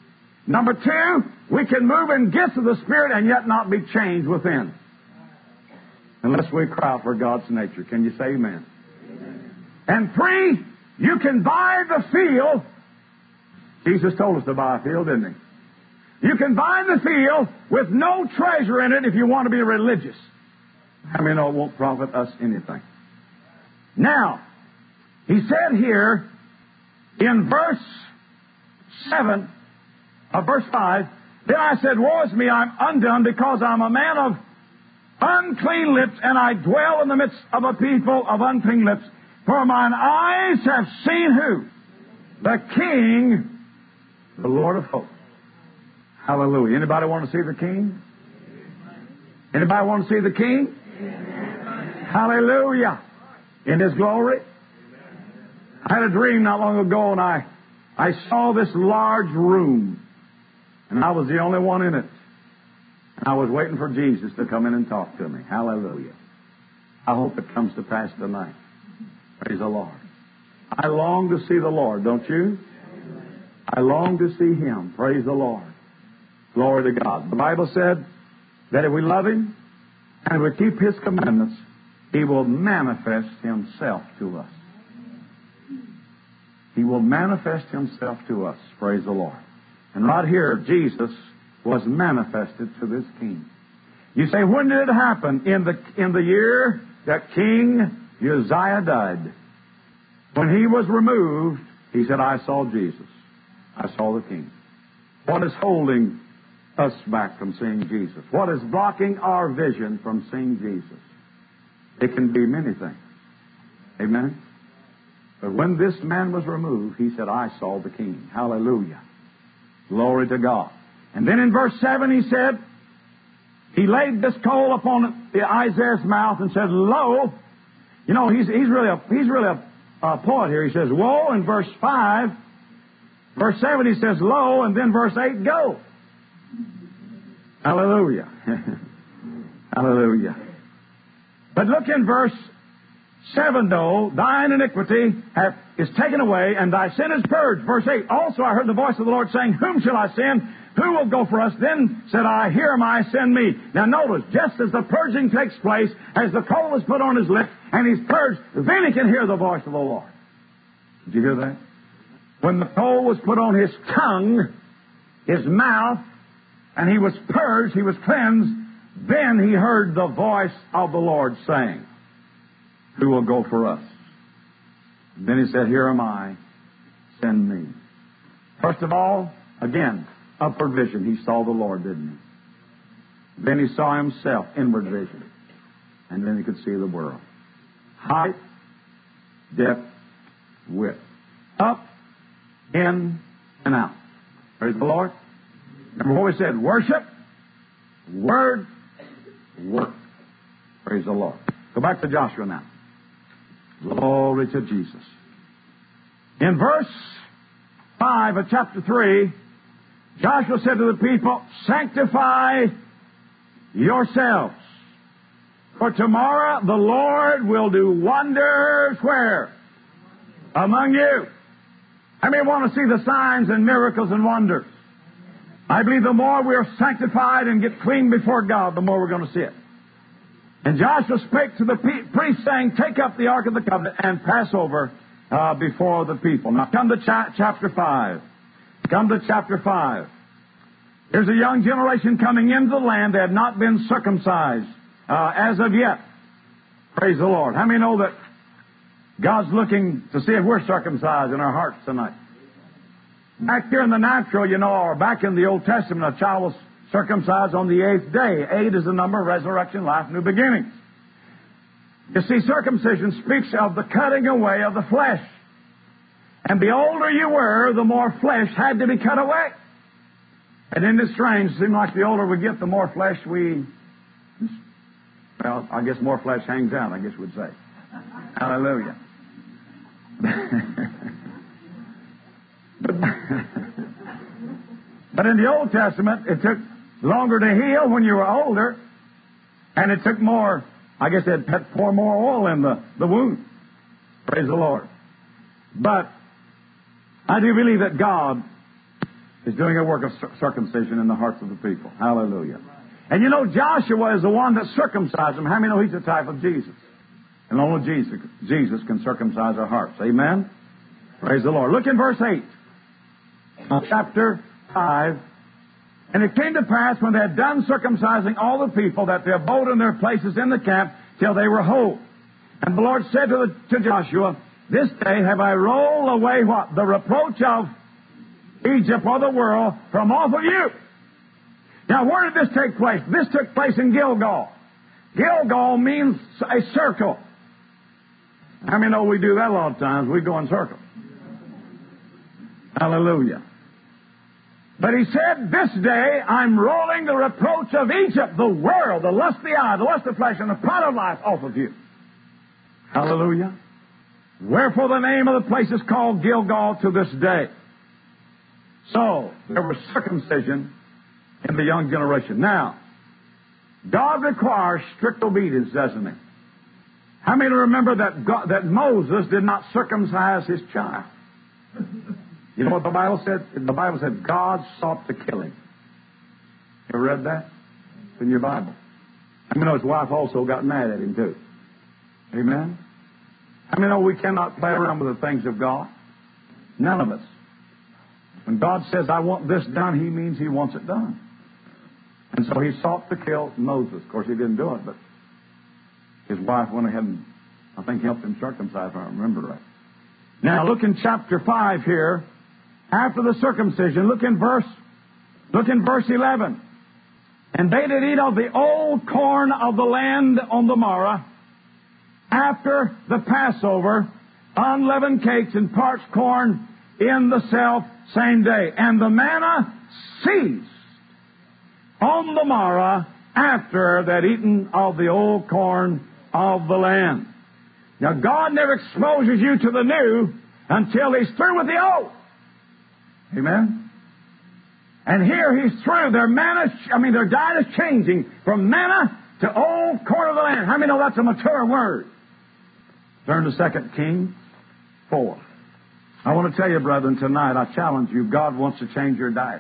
Number two, we can move in gifts of the Spirit and yet not be changed within. Unless we cry out for God's nature. Can you say amen? Amen? And three, you can buy the field. Jesus told us to buy a field, didn't he? You can buy the field with no treasure in it if you want to be religious. I mean, it won't profit us anything. Now, he said here in verse seven, uh, verse five, then I said, woe is me, I'm undone, because I'm a man of unclean lips, and I dwell in the midst of a people of unclean lips. For mine eyes have seen who? The King, the Lord of hosts. Hallelujah. Anybody want to see the King? Anybody want to see the King? Hallelujah. In His glory. I had a dream not long ago, and I, I saw this large room, and I was the only one in it. And I was waiting for Jesus to come in and talk to me. Hallelujah. I hope it comes to pass tonight. Praise the Lord. I long to see the Lord, don't you? I long to see Him. Praise the Lord. Glory to God. The Bible said that if we love Him and we keep His commandments, He will manifest Himself to us. He will manifest Himself to us. Praise the Lord. And right here, Jesus was manifested to this king. You say, when did it happen? In the, in the year that King Uzziah died. When he was removed, he said, I saw Jesus. I saw the King. What is holding us back from seeing Jesus? What is blocking our vision from seeing Jesus? It can be many things. Amen? But when this man was removed, he said, I saw the King. Hallelujah. Glory to God. And then in verse seven he said, he laid this coal upon Isaiah's mouth and said, lo, you know, he's, he's really, a, he's really a, a poet here. He says, woe in verse five. Verse seven he says, lo, and then verse eight, go. Hallelujah. Hallelujah. But look in verse seven, though, thine iniquity hath, is taken away, and thy sin is purged. Verse eight, also I heard the voice of the Lord saying, whom shall I send? Who will go for us? Then said I, here am I, send me. Now notice, just as the purging takes place, as the coal is put on his lips, and he's purged, then he can hear the voice of the Lord. Did you hear that? When the coal was put on his tongue, his mouth, and he was purged, he was cleansed, then he heard the voice of the Lord saying, who will go for us? And then he said, here am I, send me. First of all, again, upward vision. He saw the Lord, didn't he? Then he saw himself, inward vision. And then he could see the world. Height, depth, width. Up, in, and out. Praise the Lord. Remember what we said? Worship, word, work. Praise the Lord. Go back to Joshua now. Glory to Jesus. In verse five of chapter three, Joshua said to the people, sanctify yourselves, for tomorrow the Lord will do wonders where? Among you. How many want to see the signs and miracles and wonders? I believe the more we are sanctified and get clean before God, the more we're going to see it. And Joshua spake to the priests, saying, take up the Ark of the Covenant and pass over uh, before the people. Now come to cha- chapter five. Come to chapter five. There's a young generation coming into the land that had not been circumcised uh, as of yet. Praise the Lord. How many know that God's looking to see if we're circumcised in our hearts tonight? Back here in the natural, you know, or back in the Old Testament, a child was circumcised on the eighth day. Eight is the number of resurrection, life, new beginnings. You see, circumcision speaks of the cutting away of the flesh. And the older you were, the more flesh had to be cut away. And isn't it strange? It seems like the older we get, the more flesh we... Well, I guess more flesh hangs out, I guess we'd say. Hallelujah. but, but in the Old Testament, it took longer to heal when you were older, and it took more, I guess they'd pour more oil in the, the wound. Praise the Lord. But I do believe that God is doing a work of circumcision in the hearts of the people. Hallelujah. And you know, Joshua is the one that circumcised them. How many know he's a type of Jesus? And only Jesus, Jesus can circumcise our hearts. Amen? Praise the Lord. Look in verse eight. Chapter five. And it came to pass when they had done circumcising all the people that they abode in their places in the camp till they were whole. And the Lord said to, the, to Joshua, this day have I rolled away what? The reproach of Egypt or the world from off of you. Now, where did this take place? This took place in Gilgal. Gilgal means a circle. How many know we do that a lot of times? We go in circles. Hallelujah. But he said, this day I'm rolling the reproach of Egypt, the world, the lust of the eye, the lust of flesh, and the pride of life off of you. Hallelujah. Wherefore the name of the place is called Gilgal to this day. So, there was circumcision in the young generation. Now, God requires strict obedience, doesn't he? How many remember that God, that Moses did not circumcise his child? You know what the Bible said? The Bible said God sought to kill him. You ever read that? It's in your Bible. I mean, his wife also got mad at him too. Amen? I mean, oh, we cannot play around with the things of God. None of us. When God says, I want this done, He means He wants it done. And so He sought to kill Moses. Of course, He didn't do it, but his wife went ahead and, I think, helped him circumcise, if I remember right. Now, look in chapter five here. After the circumcision, look in verse, look in verse eleven. And they did eat of the old corn of the land on the morrow, after the Passover, unleavened cakes and parched corn in the self same day. And the manna ceased on the morrow after that eating of the old corn of the land. Now, God never exposes you to the new until He's through with the old. Amen? And here He's through. Their manna, I mean, their diet is changing from manna to old corn of the land. How many know that's a mature word? Turn to Second Kings four. I want to tell you, brethren, tonight, I challenge you, God wants to change your diet.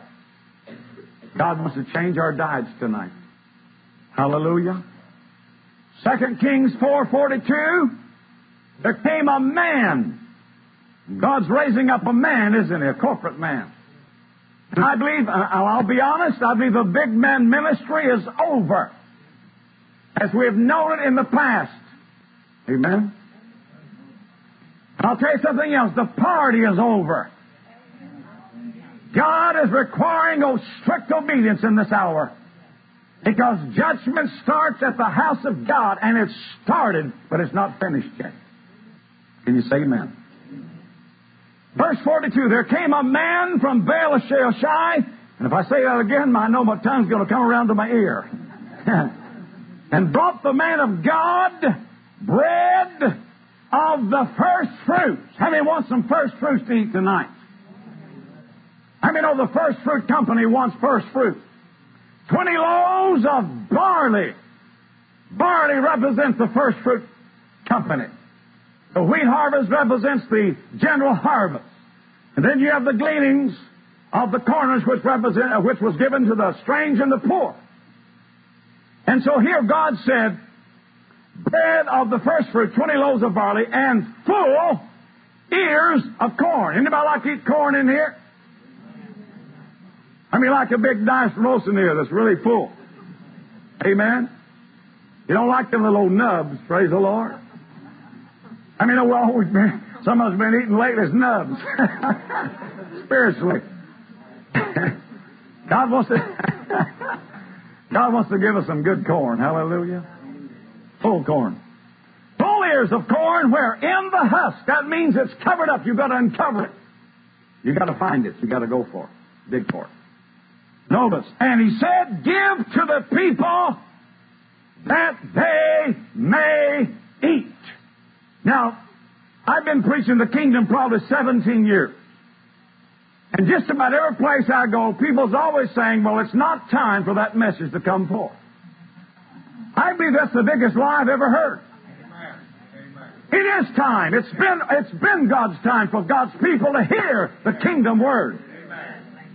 God wants to change our diets tonight. Hallelujah. Second Kings four forty-two. There came a man. God's raising up a man, isn't he? A corporate man. And I believe, I'll be honest, I believe the big man ministry is over, as we have known it in the past. Amen? I'll tell you something else. The party is over. God is requiring oh, strict obedience in this hour, because judgment starts at the house of God, and it's started, but it's not finished yet. Can you say amen? Verse forty-two, there came a man from Baal Shai, and if I say that again, I know my tongue's going to come around to my ear, and brought the man of God bread of the first fruits. How many want some first fruits to eat tonight? How many know the first fruit company wants first fruit? Twenty loaves of barley. Barley represents the first fruit company. The wheat harvest represents the general harvest. And then you have the gleanings of the corners, which represent, which was given to the strange and the poor. And so here God said, bread of the first fruit, twenty loaves of barley, and full ears of corn. Anybody like to eat corn in here? I mean, like a big nice roast in here that's really full. Amen? You don't like them little old nubs, praise the Lord. I mean, well, we've been, some of us have been eating lately as nubs. Spiritually. God wants to God wants to give us some good corn. Hallelujah. Full corn. Full ears of corn where? In the husk. That means it's covered up. You've got to uncover it. You've got to find it. You've got to go for it. Dig for it. Notice. And he said, give to the people that they may eat. Now, I've been preaching the kingdom probably seventeen years. And just about every place I go, people's always saying, well, it's not time for that message to come forth. I believe that's the biggest lie I've ever heard. It is time. It's been, it's been God's time for God's people to hear the kingdom word.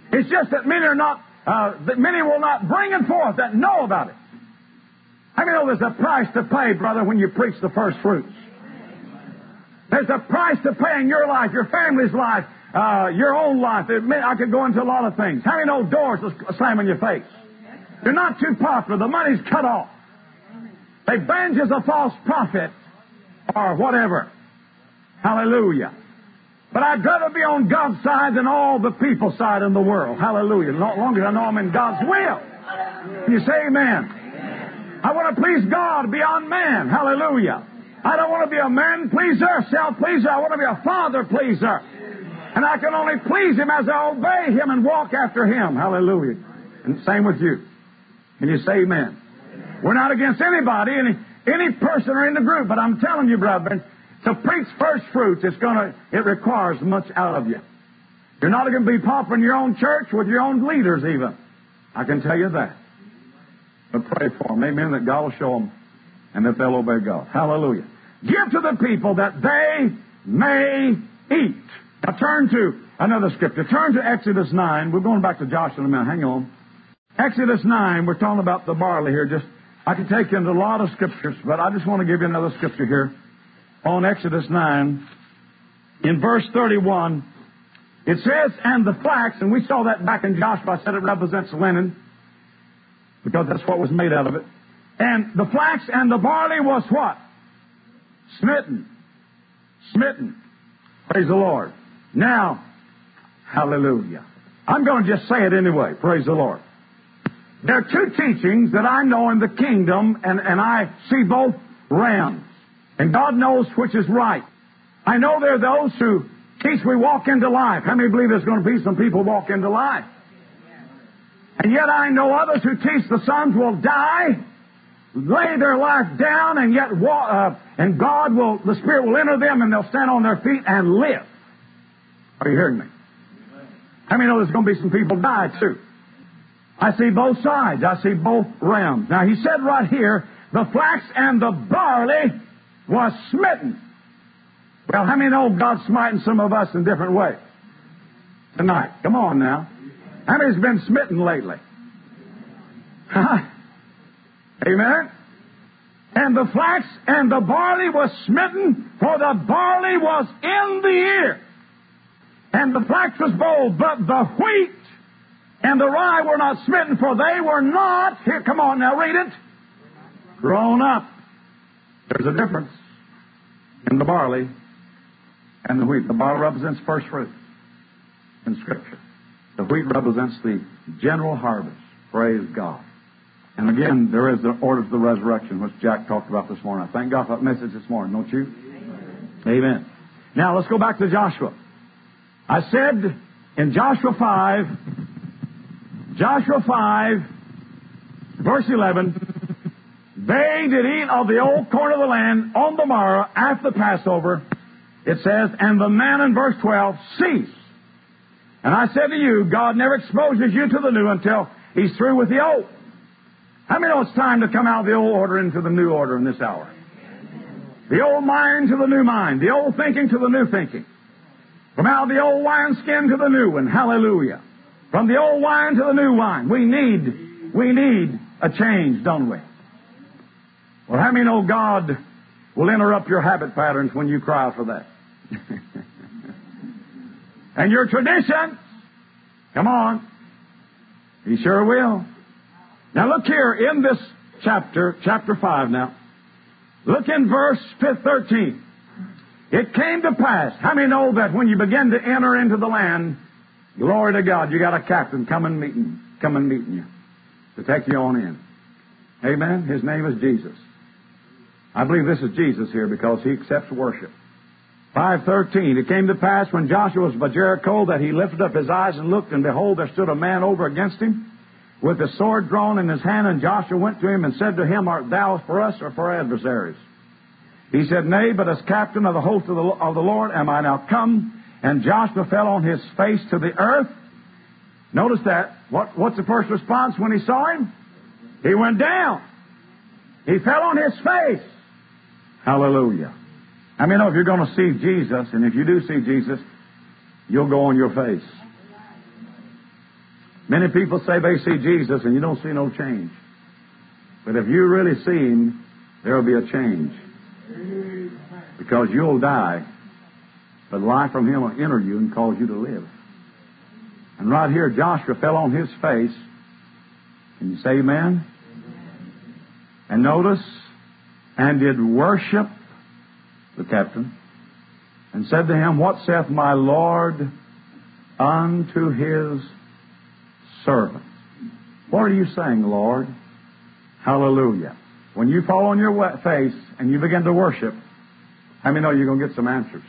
It's just that many are not, uh, that many will not bring it forth that know about it. I mean, oh, there's a price to pay, brother, when you preach the first fruits. There's a price to pay in your life, your family's life, uh, your own life. I could go into a lot of things. How many know doors will slam in your face? You're not too popular. The money's cut off. They banned you as a false prophet or whatever. Hallelujah. But I'd rather be on God's side than all the people's side in the world. Hallelujah. As long as I know I'm in God's will. Can you say amen? I want to please God beyond man. Hallelujah. I don't want to be a man pleaser, self pleaser. I want to be a father pleaser. And I can only please Him as I obey Him and walk after Him. Hallelujah. And same with you. Can you say amen? We're not against anybody, any any person or in the group, but I'm telling you, brethren, to preach first fruits, it's gonna it requires much out of you. You're not going to be popular in your own church with your own leaders even. I can tell you that. But pray for them. Amen. That God will show them and that they'll obey God. Hallelujah. Give to the people that they may eat. Now turn to another scripture. Turn to Exodus nine. We're going back to Joshua in a minute. Hang on. Exodus nine, we're talking about the barley here. Just I could take you into a lot of scriptures, but I just want to give you another scripture here. On Exodus nine, in verse thirty-one, it says, and the flax, and we saw that back in Joshua. I said it represents linen, because that's what was made out of it. And the flax and the barley was what? Smitten. Smitten. Praise the Lord. Now, hallelujah. I'm going to just say it anyway. Praise the Lord. There are two teachings that I know in the kingdom, and, and I see both realms. And God knows which is right. I know there are those who teach we walk into life. How many believe there's going to be some people walk into life? And yet I know others who teach the sons will die, lay their life down, and yet walk, uh, and God will, the Spirit will enter them, and they'll stand on their feet and live. Are you hearing me? How many know there's going to be some people die too? I see both sides. I see both realms. Now he said right here, the flax and the barley was smitten. Well, how many know God's smiting some of us in different ways tonight? Come on now. How many's been smitten lately? Amen? And the flax and the barley was smitten, for the barley was in the ear. And the flax was bold, but the wheat and the rye were not smitten, for they were not, here, come on now, read it, grown up. There's a difference in the barley and the wheat. The barley represents first fruit in Scripture. The wheat represents the general harvest. Praise God. And again, there is the order of the resurrection, which Jack talked about this morning. I thank God for that message this morning, don't you? Amen. Amen. Now, let's go back to Joshua. I said in Joshua five, Joshua five, verse eleven, they did eat of the old corn of the land on the morrow after the Passover. It says, and the manna in verse twelve ceased. And I said to you, God never exposes you to the new until He's through with the old. How many know it's time to come out of the old order into the new order in this hour? The old mind to the new mind. The old thinking to the new thinking. From out of the old wineskin to the new one. Hallelujah. From the old wine to the new wine. We need, we need a change, don't we? Well, how many know God will interrupt your habit patterns when you cry for that? And your traditions. Come on. He sure will. Now look here in this chapter, chapter five now. Look in verse thirteen. It came to pass. How many know that when you begin to enter into the land, glory to God, you got a captain coming meeting, coming meeting you to take you on in. Amen? His name is Jesus. I believe this is Jesus here because He accepts worship. five thirteen. It came to pass when Joshua was by Jericho that he lifted up his eyes and looked, and behold, there stood a man over against him with a sword drawn in his hand. And Joshua went to him and said to him, art thou for us or for our adversaries? He said, nay, but as captain of the host of the, of the Lord am I now come. And Joshua fell on his face to the earth. Notice that. What, what's the first response when he saw him? He went down. He fell on his face. Hallelujah. I mean, if you're going to see Jesus, and if you do see Jesus, you'll go on your face. Many people say they see Jesus and you don't see no change. But if you really see Him, there will be a change. Because you'll die, but life from Him will enter you and cause you to live. And right here, Joshua fell on his face. Can you say amen? And notice, and did worship the captain, and said to him, What saith my Lord unto his servant? What are you saying, Lord? Hallelujah. When you fall on your face and you begin to worship, how many know you're going to get some answers?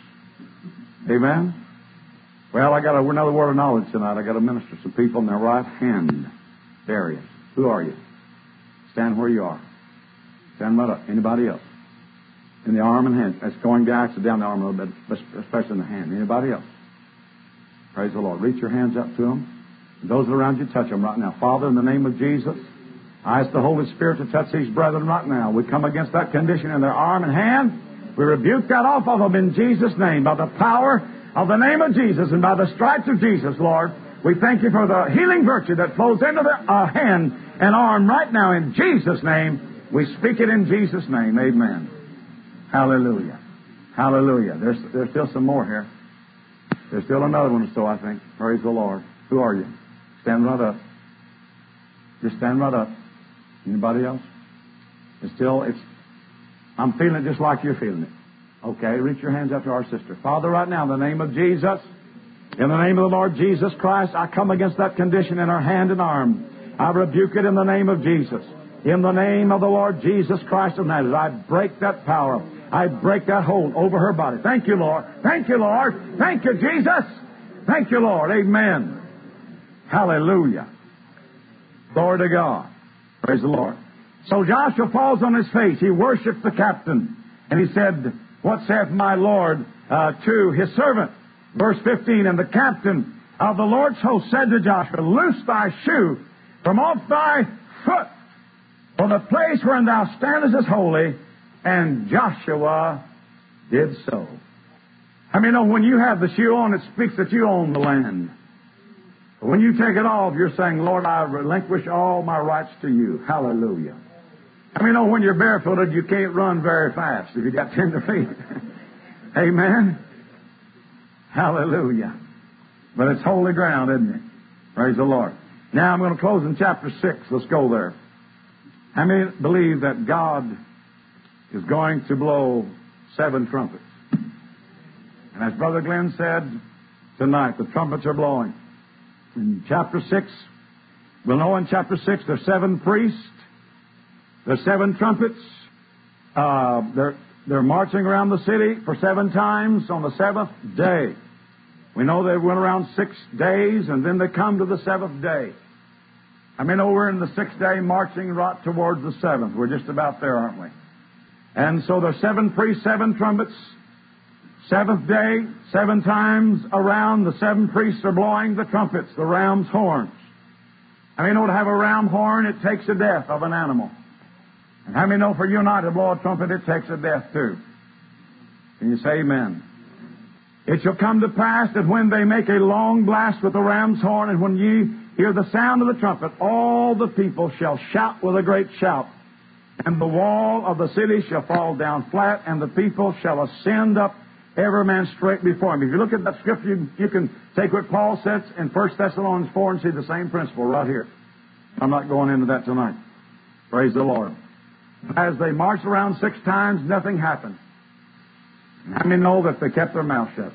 Amen? Well, I got a, another word of knowledge tonight. I got to minister to some people in their right hand area. Who are you? Stand where you are. Stand right up. Anybody else? In the arm and hand. That's going down, actually down the arm a little bit, especially in the hand. Anybody else? Praise the Lord. Reach your hands up to them. Those around you, touch them right now. Father, in the name of Jesus, I ask the Holy Spirit to touch these brethren right now. We come against that condition in their arm and hand. We rebuke that off of them in Jesus' name. By the power of the name of Jesus and by the stripes of Jesus, Lord, we thank you for the healing virtue that flows into the uh, hand and arm right now in Jesus' name. We speak it in Jesus' name. Amen. Hallelujah. Hallelujah. There's, there's still some more here. There's still another one or so, I think. Praise the Lord. Who are you? Stand right up. Just stand right up. Anybody else? It's still, it's, I'm feeling it just like you're feeling it. Okay, reach your hands up to our sister. Father, right now, in the name of Jesus, in the name of the Lord Jesus Christ, I come against that condition in her hand and arm. I rebuke it in the name of Jesus. In the name of the Lord Jesus Christ of Nazareth, I break that power. I break that hold over her body. Thank you, Lord. Thank you, Lord. Thank you, Jesus. Thank you, Lord. Amen. Hallelujah. Glory to God. Praise the Lord. So Joshua falls on his face. He worshipped the captain. And he said, What saith my Lord uh, to his servant? Verse fifteen, And the captain of the Lord's host said to Joshua, Loose thy shoe from off thy foot, for the place wherein thou standest is holy. And Joshua did so. I mean, know, when you have the shoe on, it speaks that you own the land. But when you take it off, you're saying, Lord, I relinquish all my rights to you. Hallelujah. I mean, know, when you're barefooted, you can't run very fast if you got tender feet. Amen. Hallelujah. But it's holy ground, isn't it? Praise the Lord. Now I'm going to close in chapter six. Let's go there. How many believe that God is going to blow seven trumpets? And as Brother Glenn said tonight, the trumpets are blowing. In chapter six, we'll know in chapter six there's seven priests, there's seven trumpets, uh, they're, they're marching around the city for seven times on the seventh day. We know they went around six days and then they come to the seventh day. I mean, we're in the sixth day marching right towards the seventh. We're just about there, aren't we? And so there's seven priests, seven trumpets. Seventh day, seven times around, the seven priests are blowing the trumpets, the ram's horns. How many know to have a ram horn, it takes the death of an animal? And how many know for you and I to blow a trumpet, it takes a death too? Can you say amen? It shall come to pass that when they make a long blast with the ram's horn, and when ye hear the sound of the trumpet, all the people shall shout with a great shout. And the wall of the city shall fall down flat, and the people shall ascend up every man straight before him. If you look at that scripture, you, you can take what Paul says in First Thessalonians four and see the same principle right here. I'm not going into that tonight. Praise the Lord. As they marched around six times, nothing happened. How many know that they kept their mouth shut?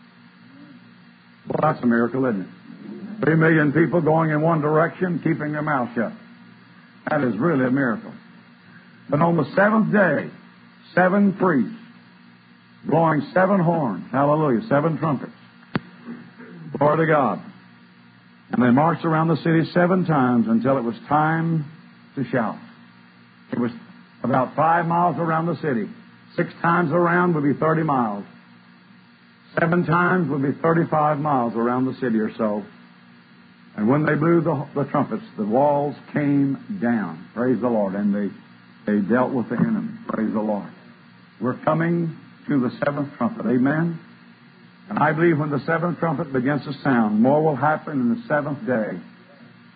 Well, that's a miracle, isn't it? Three million people going in one direction, keeping their mouth shut. That is really a miracle. But on the seventh day, seven priests blowing seven horns, hallelujah, seven trumpets. Glory to God. And they marched around the city seven times until it was time to shout. It was about five miles around the city. Six times around would be thirty miles. Seven times would be thirty-five miles around the city or so. And when they blew the, the trumpets, the walls came down. Praise the Lord. And they, they dealt with the enemy. Praise the Lord. We're coming to the seventh trumpet. Amen? And I believe when the seventh trumpet begins to sound, more will happen in the seventh day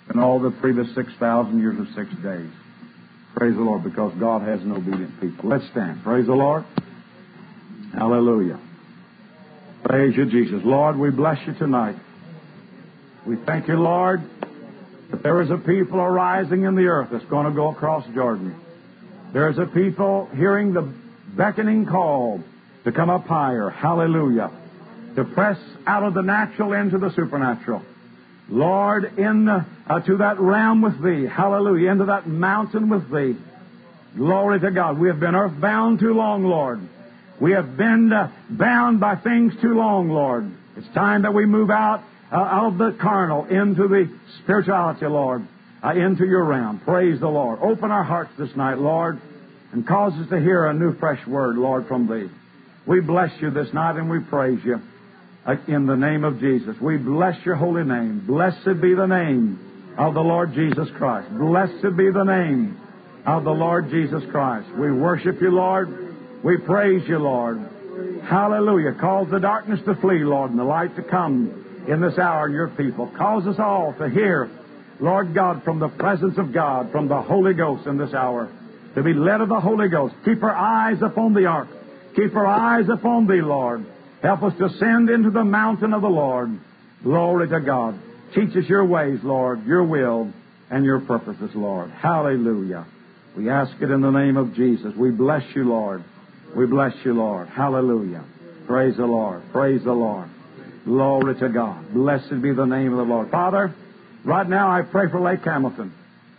than all the previous six thousand years of six days. Praise the Lord, because God has an obedient people. Let's stand. Praise the Lord. Hallelujah. Praise you, Jesus. Lord, we bless you tonight. We thank you, Lord, that there is a people arising in the earth that's going to go across Jordan. There is a people hearing the beckoning call to come up higher. Hallelujah. To press out of the natural into the supernatural. Lord, in uh, to that realm with Thee. Hallelujah. Into that mountain with Thee. Glory to God. We have been earthbound too long, Lord. We have been uh, bound by things too long, Lord. It's time that we move out uh, out of the carnal into the spirituality, Lord. Uh, into your realm. Praise the Lord. Open our hearts this night, Lord, and cause us to hear a new fresh word, Lord, from Thee. We bless you this night and we praise you. In the name of Jesus. We bless your holy name. Blessed be the name of the Lord Jesus Christ. Blessed be the name of the Lord Jesus Christ. We worship you, Lord. We praise you, Lord. Hallelujah. Cause the darkness to flee, Lord, and the light to come in this hour in your people. Cause us all to hear, Lord God, from the presence of God, from the Holy Ghost in this hour, to be led of the Holy Ghost. Keep our eyes upon the ark. Keep our eyes upon Thee, Lord. Help us to ascend into the mountain of the Lord. Glory to God. Teach us your ways, Lord, your will and your purposes, Lord. Hallelujah. We ask it in the name of Jesus. We bless you, Lord. We bless you, Lord. Hallelujah. Praise the Lord. Praise the Lord. Glory to God. Blessed be the name of the Lord. Father, right now I pray for Lake Hamilton.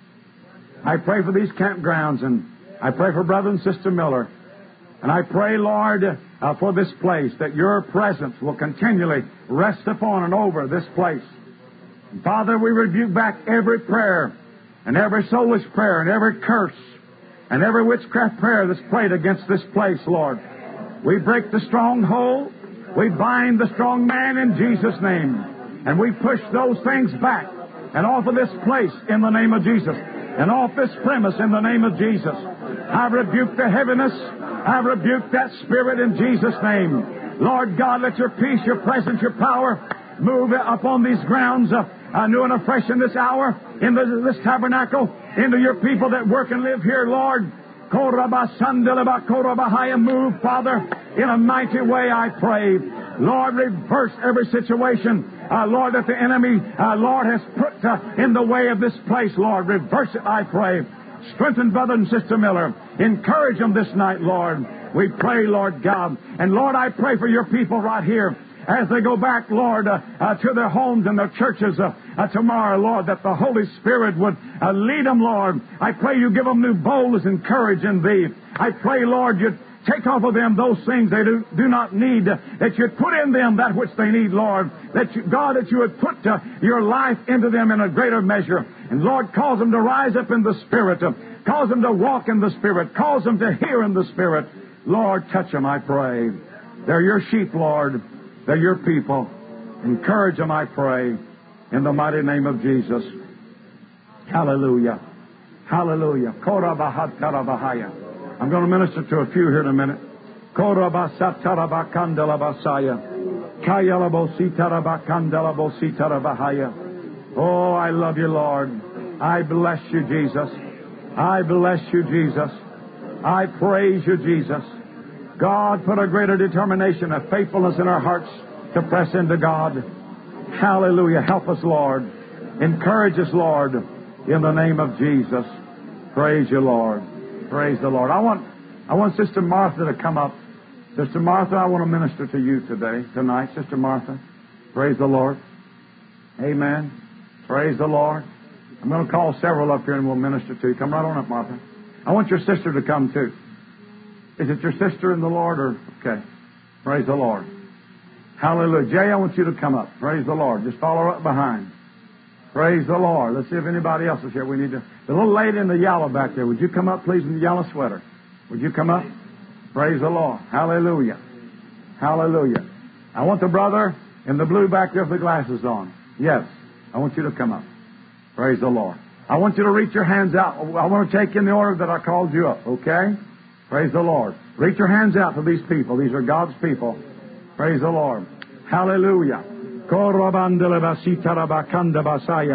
I pray for these campgrounds, and I pray for Brother and Sister Miller. And I pray, Lord, uh, for this place, that your presence will continually rest upon and over this place. And Father, we rebuke back every prayer, and every soulish prayer, and every curse, and every witchcraft prayer that's prayed against this place, Lord. We break the stronghold. We bind the strong man in Jesus' name. And we push those things back and off of this place in the name of Jesus. And off this premise in the name of Jesus. I rebuke the heaviness. I rebuke that spirit in Jesus' name. Lord God, let your peace, your presence, your power move upon these grounds uh, anew and afresh in this hour, in this, this tabernacle, into your people that work and live here, Lord. Move, Father, in a mighty way, I pray. Lord, reverse every situation, uh, Lord, that the enemy, uh, Lord, has put uh, in the way of this place, Lord. Reverse it, I pray. Strengthen Brother and Sister Miller. Encourage them this night, Lord. We pray, Lord God. And Lord, I pray for your people right here as they go back, Lord, uh, uh, to their homes and their churches uh, uh, tomorrow, Lord, that the Holy Spirit would uh, lead them, Lord. I pray you give them new boldness and courage in Thee. I pray, Lord, you'd take off of them those things they do, do not need, uh, that you'd put in them that which they need, Lord. That you, God, that you would put uh, your life into them in a greater measure. And Lord, cause them to rise up in the Spirit. Uh, cause them to walk in the Spirit. Cause them to hear in the Spirit. Lord, touch them, I pray. They're your sheep, Lord. They're your people. Encourage them, I pray, in the mighty name of Jesus. Hallelujah. Hallelujah. I'm going to minister to a few here in a minute. Oh, I love you, Lord. I bless you, Jesus. I bless you, Jesus. I praise you, Jesus. God, put a greater determination of faithfulness in our hearts to press into God. Hallelujah. Help us, Lord. Encourage us, Lord, in the name of Jesus. Praise you, Lord. Praise the Lord. I want, I want Sister Martha to come up. Sister Martha, I want to minister to you today, tonight. Sister Martha, praise the Lord. Amen. Praise the Lord. I'm going to call several up here and we'll minister to you. Come right on up, Martha. I want your sister to come too. Is it your sister in the Lord or... Okay. Praise the Lord. Hallelujah. Jay, I want you to come up. Praise the Lord. Just follow up behind. Praise the Lord. Let's see if anybody else is here. We need to... The little lady in the yellow back there, would you come up, please, in the yellow sweater? Would you come up? Praise the Lord. Hallelujah. Hallelujah. I want the brother in the blue back there with the glasses on. Yes. I want you to come up. Praise the Lord. I want you to reach your hands out. I want to take in the order that I called you up, okay? Praise the Lord. Reach your hands out to these people. These are God's people. Praise the Lord. Hallelujah.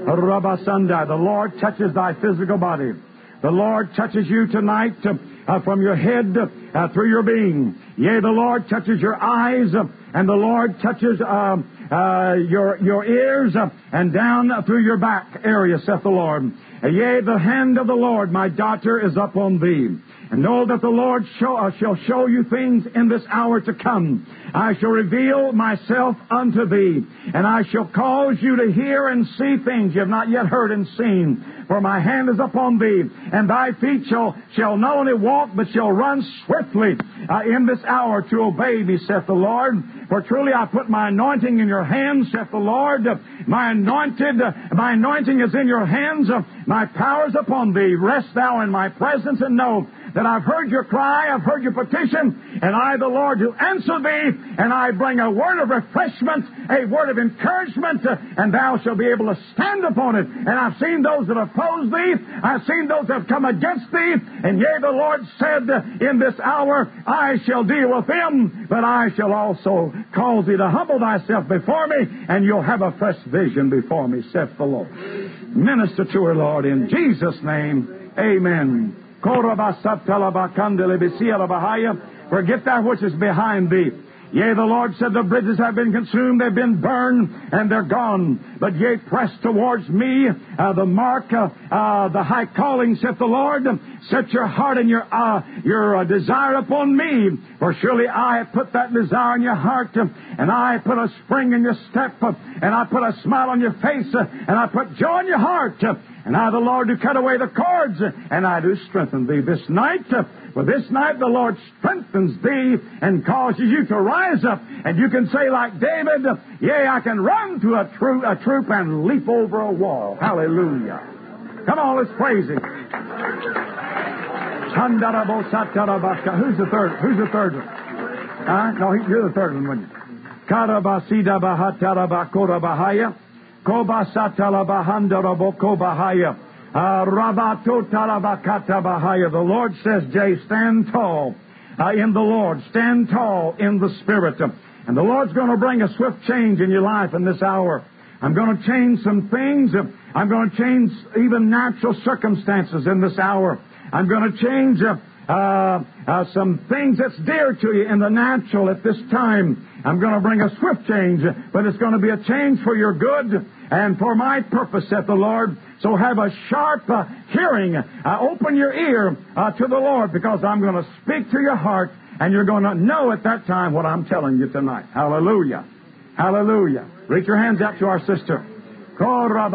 Rabasandai. The Lord touches thy physical body. The Lord touches you tonight uh, uh, from your head uh, through your being. Yea, the Lord touches your eyes, uh, and the Lord touches uh, uh, your your ears, uh, and down uh, through your back area, saith the Lord. Uh, yea, the hand of the Lord, my daughter, is upon thee. And know that the Lord show, uh, shall show you things in this hour to come. I shall reveal myself unto thee, and I shall cause you to hear and see things you have not yet heard and seen. For my hand is upon thee, and thy feet shall, shall not only walk, but shall run swiftly uh, in this hour to obey me, saith the Lord. For truly I put my anointing in your hands, saith the Lord. My anointed, uh, my anointing is in your hands. Uh, my power is upon thee. Rest thou in my presence, and know that I've heard your cry, I've heard your petition, and I, the Lord, do answer thee, and I bring a word of refreshment, a word of encouragement, uh, and thou shalt be able to stand upon it. And I've seen those that oppose thee, I've seen those that have come against thee, and yea, the Lord said, uh, in this hour, I shall deal with them, but I shall also cause thee to humble thyself before me, and you'll have a fresh vision before me, saith the Lord. Minister to her, Lord, in Jesus' name, amen. Forget that which is behind thee. Yea, the Lord said, the bridges have been consumed, they've been burned, and they're gone. But yea, press towards me, uh, the mark, uh, uh, the high calling, saith the Lord. Set your heart and your uh, your uh, desire upon me. For surely I have put that desire in your heart, uh, and I put a spring in your step, uh, and I put a smile on your face, uh, and I put joy in your heart. Uh, and I, the Lord, do cut away the cords, uh, and I do strengthen thee this night. Uh, For this night the Lord strengthens thee and causes you to rise up. And you can say like David, yea, I can run to a, tro- a troop and leap over a wall. Hallelujah. Come on, let's praise Him. Who's the third? Who's the third one? Uh, no, you're the third one, wouldn't you? Karabasida bahatara bahaya. Kobasatala bahandara bahaya. Uh, the Lord says, Jay, stand tall uh, in the Lord. Stand tall in the Spirit. And the Lord's going to bring a swift change in your life in this hour. I'm going to change some things. I'm going to change even natural circumstances in this hour. I'm going to change uh, uh, uh, some things that's dear to you in the natural at this time. I'm going to bring a swift change, but it's going to be a change for your good and for my purpose, saith the Lord. So have a sharp uh, hearing. Uh, open your ear uh, to the Lord, because I'm going to speak to your heart, and you're going to know at that time what I'm telling you tonight. Hallelujah. Hallelujah. Reach your hands out to our sister. The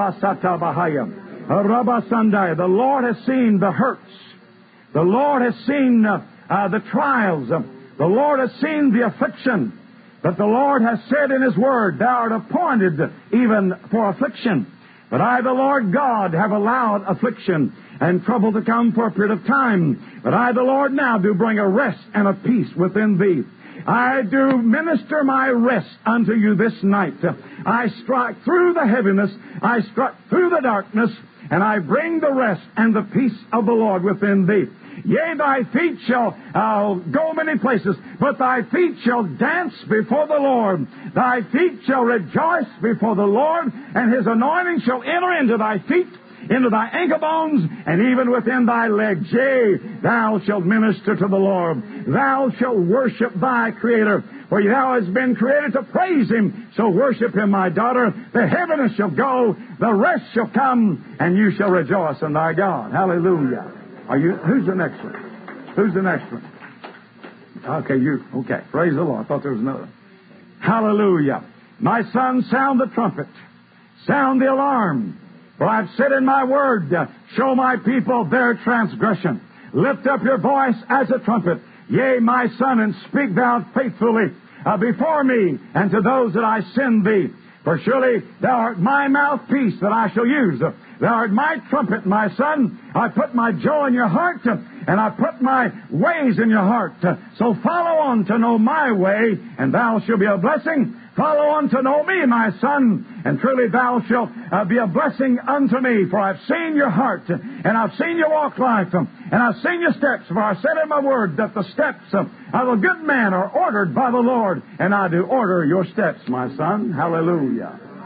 Lord has seen the hurts. The Lord has seen uh, uh, the trials. The Lord has seen the affliction. But the Lord has said in His Word, thou art appointed even for affliction. But I, the Lord God, have allowed affliction and trouble to come for a period of time. But I, the Lord, now do bring a rest and a peace within thee. I do minister my rest unto you this night. I strike through the heaviness, I strike through the darkness, and I bring the rest and the peace of the Lord within thee. Yea, thy feet shall uh, go many places, but thy feet shall dance before the Lord. Thy feet shall rejoice before the Lord, and His anointing shall enter into thy feet, into thy ankle bones, and even within thy legs. Yea, thou shalt minister to the Lord. Thou shalt worship thy Creator, for thou hast been created to praise Him. So worship Him, my daughter. The heaviness shall go, the rest shall come, and you shall rejoice in thy God. Hallelujah. Are you? Who's the next one? Who's the next one? Okay, you. Okay, praise the Lord. I thought there was another. Hallelujah. My son, sound the trumpet. Sound the alarm. For I've said in my word, uh, show my people their transgression. Lift up your voice as a trumpet. Yea, my son, and speak thou faithfully uh, before me and to those that I send thee. For surely thou art my mouthpiece that I shall use. Thou art my trumpet, my son. I put my joy in your heart, and I put my ways in your heart. So follow on to know my way, and thou shalt be a blessing. Follow on to know me, my son, and truly thou shalt uh, be a blessing unto me. For I've seen your heart, and I've seen your walk life, and I've seen your steps. For I said in my word that the steps of a good man are ordered by the Lord, and I do order your steps, my son. Hallelujah.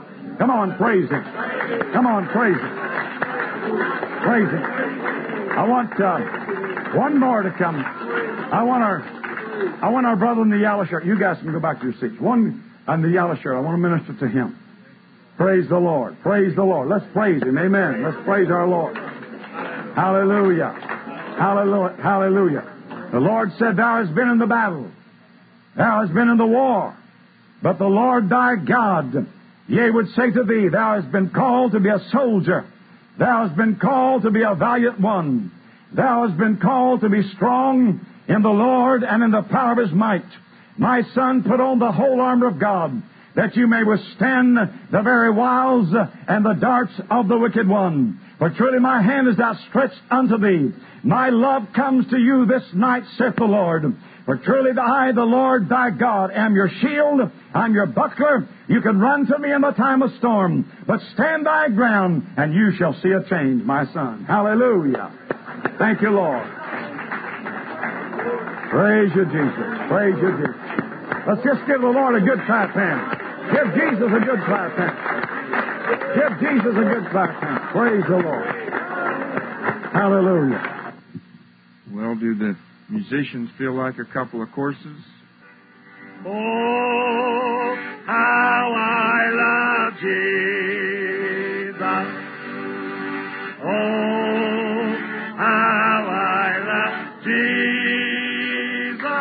Come on, praise Him. Come on, praise Him. Praise Him. I want uh, one more to come. I want our, I want our brother in the yellow shirt. You guys can go back to your seats. One in the yellow shirt. I want to minister to him. Praise the Lord. Praise the Lord. Let's praise Him. Amen. Let's praise our Lord. Hallelujah. Hallelujah. Hallelujah. The Lord said, Thou hast been in the battle. Thou hast been in the war. But the Lord thy God, yea, would say to thee, Thou hast been called to be a soldier. Thou hast been called to be a valiant one. Thou hast been called to be strong in the Lord and in the power of His might. My son, put on the whole armor of God, that you may withstand the very wiles and the darts of the wicked one. For truly my hand is outstretched unto thee. My love comes to you this night, saith the Lord. For truly I, the Lord thy God, am your shield, I'm your buckler. You can run to me in the time of storm, but stand thy ground, and you shall see a change, my son. Hallelujah. Thank you, Lord. Praise you, Jesus. Praise you, Jesus. Let's just give the Lord a good clap hand. Give Jesus a good clap hand. Give Jesus a good clap hand. Praise the Lord. Hallelujah. Well, do the musicians feel like a couple of courses? Oh, how I love Jesus. Oh, how I love Jesus.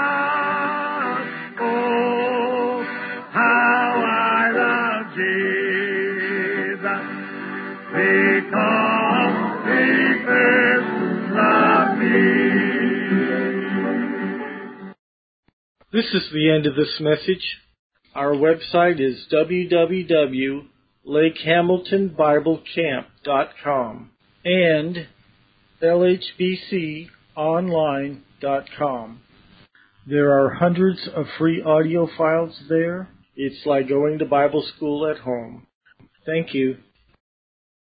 Oh, how I love Jesus. Because He first loved me. This is the end of this message. Our website is w w w dot lake hamilton bible camp dot com and l h b c online dot com. There are hundreds of free audio files there. It's like going to Bible school at home. Thank you.